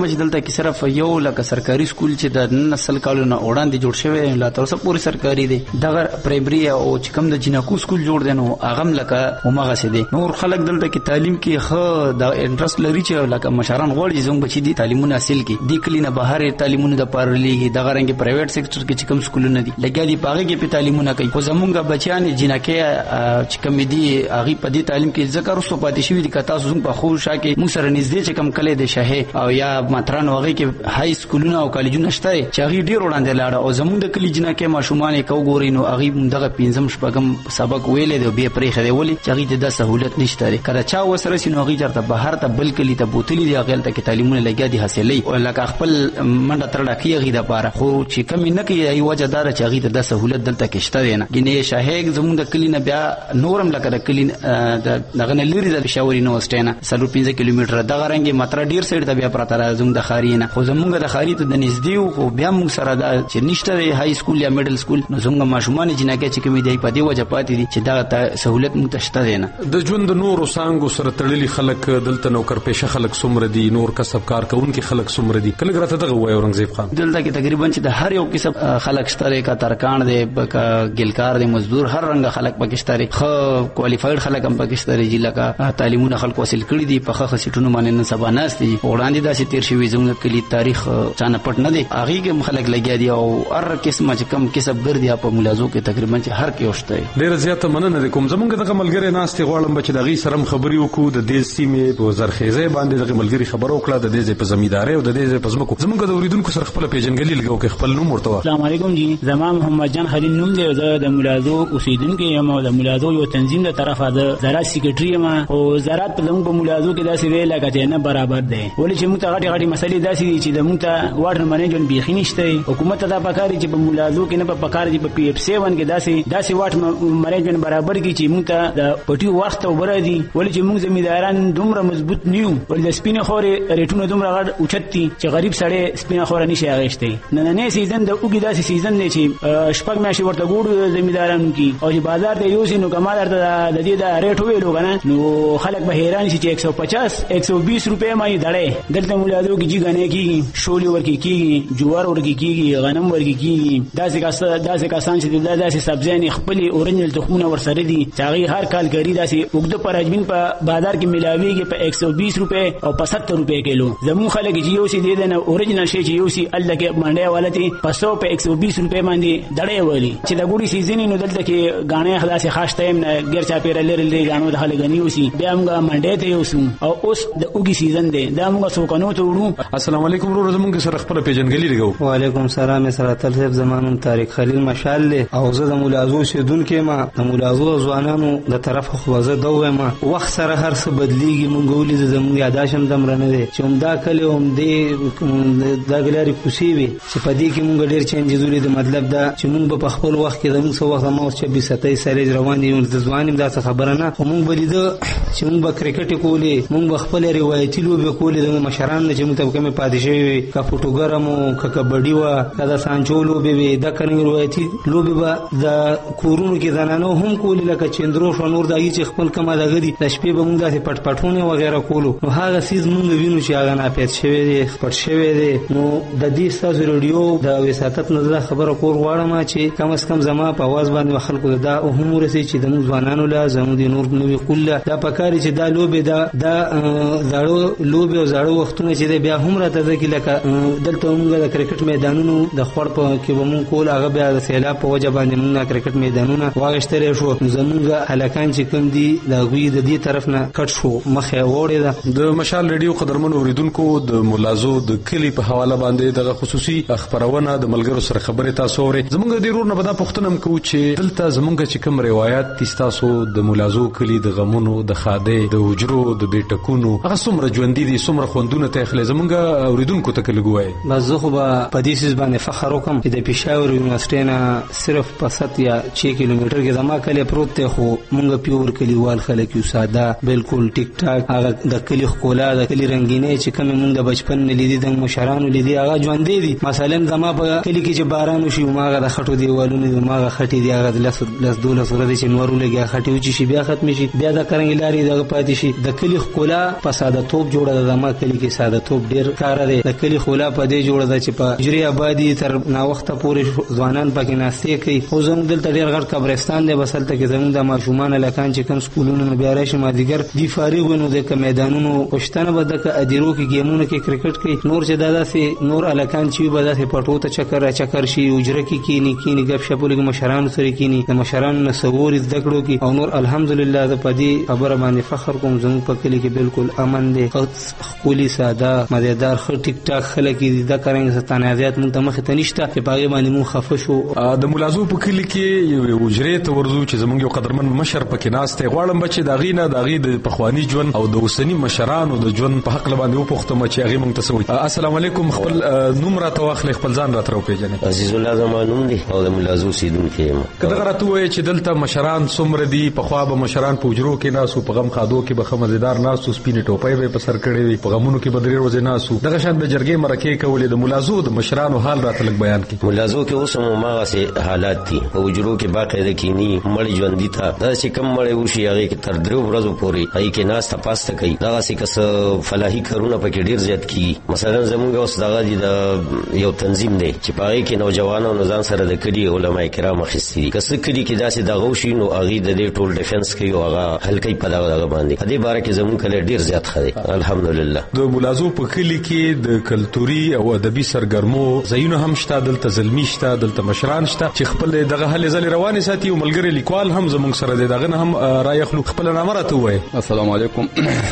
Speaker 20: کې صرف یو لکه سرکاري سکول چې د نسل کالونو وړاندې جوړ شوی لا تر اوسه پورې سرکاري دی، دغه پرایمري او چې کوم د جنکو سکول جوړ دی نو هغه لکه همغه سي دي. نور خلک دلته کې تعلیم کې خو د انټرست لري چې لکه مشران غواړي زموږ بچي دي تعلیمونه حاصل کړي، د کلینه بهر تعلیمونه د پاره لیږي، دغه رنګ پرایویټ سېکټر کې چې کوم سکولونه دي لګیا دي پاغه کې په تعلیمونه کوي. خو زموږ بچیان جنکه چې کوم دي هغه په دې تعلیم کې ذکر وسو پاتې شوی دي که تاسو زموږ په خو شاکه موږ سره نږدې چې کوم کله د شهه او یا ماتران وغه کې های سکولونه او کالجونه شته چې هغه ډیر وړاندې لاړه او زموږ د کلی جنکه ماشومان کو ګوري نو هغه دغه پنځم شپږم سبق ویلې دی به پرې خدي ولي چې هغه د سہولت نشته لري کله چا وسره شنو هغه چرته بهر ته بل کلی ته بوتلی دی هغه ته کې تعلیمونه لګیا دي حاصلې او لکه خپل منډه ترډه کیږي د پاره خو چې کم نه کوي ای وجه دار چې هغه د سہولت دلته کې شته دی نه ګینه شاهګ زموږ د کلی نه بیا نورم لکه د کلی دغه نه لري د پېښور یونیورسيټي نه 15 کیلومتره دغه رنګ ماتره ډیر سایډ ته بیا پراته راځم د خارینه خو زموږ د خاري ته د نږدې خو بیا موږ سره د چې نشته های سکول یا میډل سکول نو زموږ ماشومان جنکه چې کومې دی په دې وجه پاتې دي چې دا سہولت متشته دی نه.
Speaker 19: د ژوند نور سانګو سره تړلي خلک دلته نوکر پیشه خلک څومره دي، نور کسب کار کوونکي خلک څومره دي؟ کله راته دغه وایي اورنګزیب خان
Speaker 20: دلته کې تقریبا چې د هر یو قسم خلک شته کا ترکان دي کا ګلکار دي مزدور هر رنګ خلک پکشتاري خو کوالیفاید خلک هم پکشتاري چې لکه تعلیمونه خلک حاصل کړي دي په خخ سټونو باندې نن سبا ناس دي وړاندې داسې تیر شوی زموږ کلی تاریخ چانه پټ نه دي هغه کې خلک لګیا دي او هر قسمه چې کم کسب ګرځي په ملازو کې تقریبا چې هر کې وشته
Speaker 19: ډیر زیاته مننه کوم زمونږ دغه ملګری ناستې غواړم چې دغه سرم خبري وکړو د دې سیمې په زرخیزه باندې دغه ملګری خبرو وکړه د دې په زمینداري او د دې په زمکو زمونږ د اوریدونکو سره خپل پیژنګلي لګو کې خپل نوم ورته.
Speaker 21: السلام علیکم جی زما محمد جان خلیل نوم دی د ملازو اوسیدونکو یم او د ملازو یو تنظیم د طرفه د زراعت سیکریټری یم او زراعت په زموږ په ملازو کې داسې ویل لکه نه برابر دی ولې چې موږ ته غټي مسلې داسې دي چې د موږ ته واټر منیجمنت بيخي نشته حکومت ته دا پکاري چې په ملازو کې نه په پکاري چې په پی اف 7 کې داسې واټر منیجمنت برابر کی چې موږ ته د پټي وخت وبره دي ولې چې موږ زمینداران دومره مضبوط نیو ولې د سپینه خورې ریټونو دومره غړ اوچتي چې غریب سړی سپینه خور نشي اغېشته نه سیزن د اوګي داسې سیزن دی چې شپږ میاشتې ورته ګوډو زمیندارانو کې او چې بازار ته یوسي نو کمال درته د دې د ریټ ویلو کنه نو خلک به حیران شي چې 150 120 روپے مې دړې دلته مولادو کې جګنه کې شولې ورکی کې جوار ورکی کې غنم ورکی کې داسې کسان چې داسې سبزیان خپل اورینجل تخمونه ورسره دي چې هغه هر کال ګری داسې وګد پرجمین په بازار کې ملاويږي په 120 روپے او په 70 روپے کیلو زمون خلک چې یو سي دي نه اورینجل شي چې یو سي الله کې باندې ولته پسو په 120 روپے باندې دړې ولی چې د ګوري سیزن نو دلته کې غاڼه خلاص خاص ټایم نه ګر چا پیر لري غاڼو د خلک غنیو سي بیا موږ منډه ته یوسو او اوس د اوګي سیزن دی دا موږ سو کنو ته وړو.
Speaker 19: السلام علیکم ورو زمونږ سره خپل پیژنګلی لګو.
Speaker 22: وعلیکم السلام سره تل صاحب زمانم طارق خلیل مشال له او زه د ملازو شیدون کې ما د ملازو ځوانانو د طرف خو زه دوه ما وخت سره هر څه بدلیږي مونږ ولې زموږ یاداشم دمرنه دي چې هم دا کله هم دې دا ګلاري کوسی وي چې په دې کې مونږ ډېر چینجز ولې د مطلب دا چې مونږ په خپل وخت کې زموږ څو وخت ما 26 27 سره روان دي د ځوانیم دا خبره نه خو مونږ بلید چې مونږ به کرکټ کولې مونږ خپل روایتي لوبې کولې د مشران چې مونږ ته کومه پادشي کا فوټوګرامو کا کبډي وا کا سانچو لوبې وي دا کنه روایتي لوبې به د کورونو کې زنانو هم کولې لکه چندرو شنور دایي چې خپل کما دغه دي د شپې به مونږ داسې پټ پټونه وغیرہ کولو نو هغه سیز مونږ وینو چې هغه نه پېښ شوی دی پټ شوی دی نو د دې ستاسو ریډیو د وساتت نه خبره کور غواړم چې کم از کم زما په आवाज باندې خلکو دا هم ورسي چې د موږ ځوانانو لا زموږ د نور نوې کله دا پکاري چې دا لوبې دا زړو لوبې او زړو وختونه چې بیا هم راته ځکه لکه دلته موږ د کرکټ میدانونو د خور په کې ومون کول هغه بیا د سیلاب په وجه باندې موږ کرکټ میدانونه واغشتل شو زموږ هلکان چې کوم دي دا غوي د دې طرف نه کټ شو مخه وړي دا
Speaker 19: د مشال ریډیو قدرمن اوریدونکو د ملازو د کلی په حواله باندې د خصوصي خبرونه د ملګرو سره خبرې تاسو اوري زموږ د رور نه بدا پښتنم کو چې دلته زموږ چې کوم روایت تاسو د ملازو کلی د غمونو د خاده د وجرو د بیٹکونو هغه څومره ژوند دي څومره خوندونه ته خلې زموږ اوریدونکو ته کلګوي
Speaker 22: بس زه خو په دې سیس باندې فخر وکم چې د پېښور یونیورسيټي نه صرف په 7 یا 6 کیلومتر کې زما کلی پروت دی خو مونږ پیور کلیوال خلک یو ساده بالکل ټیک ټاک هغه د کلی خپله د کلی رنگینه چې کوم مونږ د بچپن لیدي د مشرانو لیدي هغه ژوند دي مثلا زما په کلی کې چې باران وشي ماغه د خټو دیوالونو ماغه خټي دی هغه لس 12 ورځې چې نورو لګي خټي وچی شي بیا ختم شي بیا د کرنګ لاري دغه پاتې شي د کلی خپله په ساده توپ جوړه د زما کلی کې ساده توپ ډیر کار دی. د کلی خولا په دې جوړه ده چې په جری آبادی تر نا وخت پورې ځوانان پکې ناشته کوي. خو زموږ دلته ډیر غټ قبرستان دی، بس هلته کې زموږ د ماشومان لکان چې کوم سکولونو نه بیا راشي مازدیګر دی فارغ ونو د میدانونو پښتنه به د ادیرو کې گیمونه کې کرکټ کوي. نور چې داسې نور الکان چې به داسې پټو ته چکر شي اجره کې کینی غب شپ لګ مشرانو سره کینی د مشرانو نسور زده کړو کې. او نور الحمدلله د پدی خبره باندې فخر کوم زموږ په کلی کې بالکل امن دی، خولي ساده مزیدار خ ټیک ټاک خلک دي د کارنګ ستانازيات مونږ ته مخ ته نشته چې پاګې باندې مون خفه شو.
Speaker 19: د ملازو په کلی کې یو اجره ته ورزو چې زموږ یو قدرمن مشر پکې ناشته غواړم بچي دا غینه دا غي د پخوانی ژوند او د اوسنی مشرانو د ژوند په حق باندې وپوښتم چې هغه مونږ ته سوي. السلام علیکم، خپل نوم را تواخل، خپل ځان را تر پیژنې.
Speaker 5: عزیز الله زمانوم دي او د ملازو سیدونکو یم.
Speaker 19: کله راته وای چې دلته مشران څومره دي، په خوا به مشران په اجرو کې ناسو، په غم خادو کې به خمزیدار ناسو، سپینې ټوپۍ به په سر کړې وي، په غمونو کې به درې ورځې ناسو. دغه شان د جرګې مرکې کولې. د ملازو د مشرانو حال راته لږ بیان کړي.
Speaker 5: ملازو کې اوس هم ماغه سي حالات دي، په اجرو کې باقاعده کینی مړ ژوند دي ته دا چې کم مړ وشي هغه کې تر درو ورځې پورې هغه کې ناس تپاسته کوي. دا چې کس فلاحي کارونه پکې ډیر زیات کی. مثلا زموږ اوس دغه دي د یو تنظیم دی چې پای کې نوجوانو نظام سره د کډي علماء کرام خستي کس کډي کې داسې دغه شي نو هغه د دې ټول ډیفنس کوي او هغه هلکې په دغه باندې په دې باره کې زموږ کله ډیر زیات خدي الحمدلله.
Speaker 19: د ملازو په کلی کې د کلتوري او ادبي سرګرمو زینو هم شته، دلته زلمی شته، دلته مشران شته چې خپل دغه هلې زلې روانې ساتي او ملګری لیکوال هم زموږ سره دغه هم رائے خلق خپل نامه راته وای.
Speaker 6: السلام علیکم،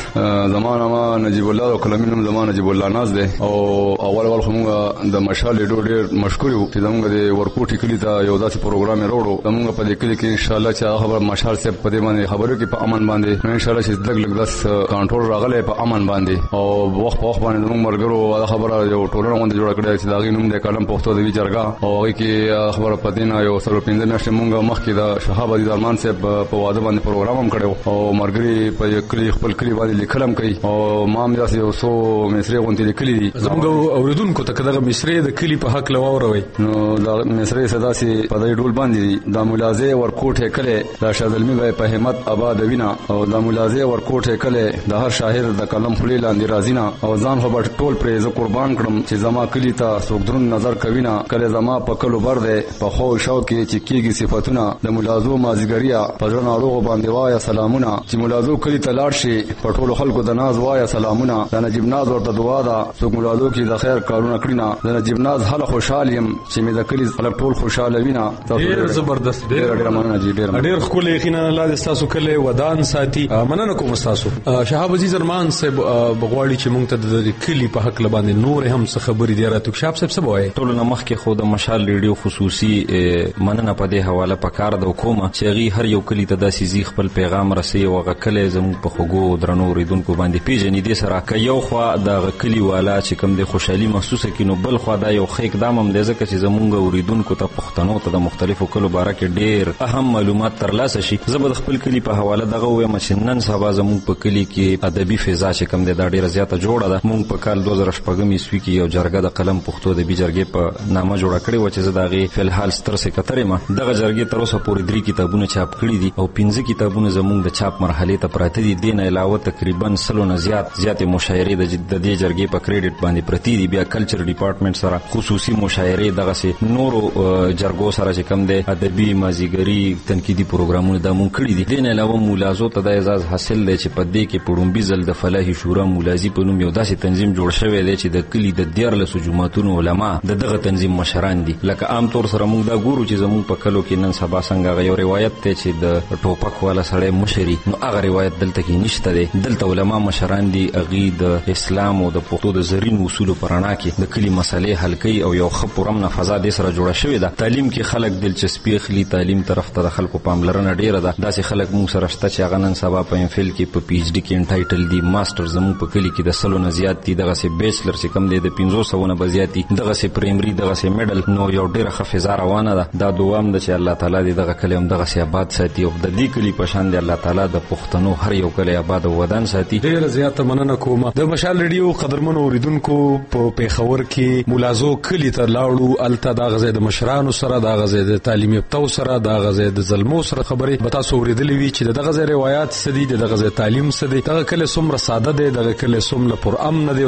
Speaker 6: زمانه ما نجیب الله او کلمینم زمانه نجیب الله ناز ده. او اول خو موږ د مشال ډېر مشکور یو چې زموږ د ورکوټی کلی ته یو داسې پروګرام وروړو. زموږ په دې کلی کې ان شاء الله چې خبر مشال سے په دې باندې خبرو کې په امن باندې ان شاء الله چې لږ داس کنټرول راغلی په امن باندې. او وخت په وخت باندې زموږ مرګرو خبره یو ټولنه باندې جوړ کړی چې داغي نوم د کلم پښتو د وی جرګه او هغه کې خبره پدینه یو سره 15 میاشتې مونږه مخکې د شهاب عزیز ارمان صاحب په واده باندې پروګرام هم کړو او مرګري په کلی خپل کلی باندې لیکلم کوي او ما هم داسې یو څو مصری غونډې لیکلي دي.
Speaker 19: زموږ اوریدونکو ته کداغه مصری د کلی په حق لواوروي
Speaker 6: نو دا مصری صدا سي په دې ډول باندې د ملازه ورکوټه کله د شاذلمی په همت آباد وینا او د ملازه ورکوټه کله د هر شاعر د کلم خلی لاندې رازینا او ځان خو ټول پرې ز قربان کړم چې زما کلی ته سوګدرون نظر کوي نه کله زما په کلو بر ده په خو شو کې چې کیږي صفاتونه د ملازو مازیګریا په ځنا روغ باندې وایا سلامونه چې ملازو کلی ته لاړ شي په ټولو خلکو د ناز وایا سلامونه د نجیب ناز ورته دعا ده څوک ملازو کې د خیر کارونه کړی نه د نجیب ناز حال خوشحال يم چې مې د کلی خلک ټول خوشاله وینا.
Speaker 19: ډیر زبردست، ډیر مننه جی، ډیر خو له یقینا الله دې تاسو کله ودان ساتي. مننه کوم تاسو. شهاب عزیز ارمان صاحب بغواړي چې مونږ ته د کلی په حق باندې نور هم څه خبرې دی راته شاب صاحب څه وایي.
Speaker 7: ټول نه مخ کې خو د مشال ریډیو خصوصي مننه په دې حواله پکار د حکومت چې غي هر یو کلی ته داسې زی خپل پیغام رسي او غکله زموږ په خوګو درنو ریدونکو باندې پیژنې دي سره ک یو خو د غکلی والا چې کوم د خوشحالي محسوسه کینو بل خو دا یو خیک دامم د ځکه چې زموږ اوریدونکو ته پښتنو ته د مختلفو کلو باره کې ډیر اهم معلومات ترلاسه شي. زبر خپل کلی په حواله دغه وایم چې نن سبا زموږ په کلی کې ادبي فضا چې کوم د ډیره زیاته جوړه ده. موږ په کال 2014 عیسوي کې یو جرګه د قلم پښتو د بي جرګې په نامه جوړه کړې و چې زداغي فلحال ستر سکرټری ما دغه جرګې تر اوسه پورې 3 کتابونه چاپ کړي دي او 15 کتابونه زموږ د چاپ مرحله ته پراته دي. دین علاوه تقریبا 100 نه زیات مشاعرې د دې جرګې په کریډټ باندې پرتی دي. بیا کلچر ډپارټمنټ سره خصوصي مشاعرې دغه سي نورو جرګو سره چې کم دي ادبي مازیګری تنقیدي پروګرامونه د مونږ کړي دي. دین علاوه مولازو ته د اعزاز حاصل دی چې په دې کې پړومبي ځل د فلاحي شورا مولازي په نوم یو داسې تنظیم جوړ شوی دی چې د کلی د 14 جماعتونو علما دغه تنظیم مشران دي. لکه عام طور سره موږ دا ګورو چې زموږ په کلو کې نن سبا څنګه یو روایت ته چې د ټوپک والا سړی مشري نو هغه روایت دلته کې نشته دی. دلته علما مشران دي اغي د اسلام او د پښتو د زرین اصول پرانا کې د کلی مسلې حل کوي او یو خپورم نفاذ د سره جوړه شوی ده. تعلیم کې خلک دلچسپي خلی تعلیم طرف ته د خلکو پاملرنه ډیره ده. داسې خلک موږ سره شته چې هغه نن سبا په ام فل کې په پی ایچ ډي کې انټایټل دي، ماستر زموږ په کلی کې د سلو نه زیات دي، دغه سي بیچلر چې کم دی د 500 نه بزیاتی، دغه سي پرایمري، دغه سي میډل. نو یو ډیره حفظه روانه ده. دا دوام د چې الله تعالی دې دغه کلم دغه سي آباد ساتي او د دې کلی په شان دی الله تعالی د پښتنو هر یو کلی آباد او ودان ساتي.
Speaker 19: ډیره زیاته مننه کوم. د مشال ریډیو قدرمنو اوریدونکو په پیښور کې ملازو کلی ته لاړو، الته د غزې د مشرانو سره، د غزې د تعلیم یافتو سره، د غزې د زلمو سره خبرې به تاسو اوریدلې وی چې د غزې روایت سدي، د غزې تعلیم سدي، دغه کله څومره ساده دی، دغه کله څومره پر امن دی،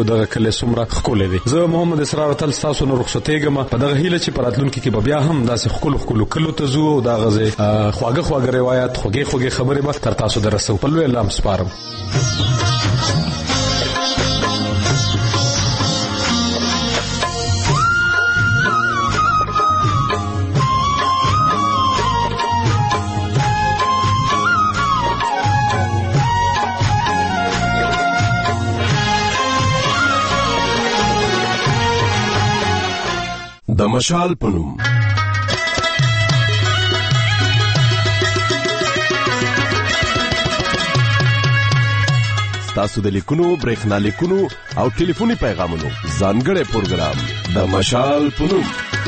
Speaker 19: او دغه کله سمره خکول دي. زه محمد اسرار تل تاسو نو رخصتېګم په دغه هیله چې پراتلونکو کې بیا هم داسې خکول کلو ته زو او دا غزه خواږه روایت خوږه خبره به تر تاسو درسو. په لوی الله سپارم.
Speaker 3: د مشال پنوم تاسو د لیکونو برېښنا لیکونو او ټلیفوني پیغامونو ځانګړی پروګرام د مشال پنوم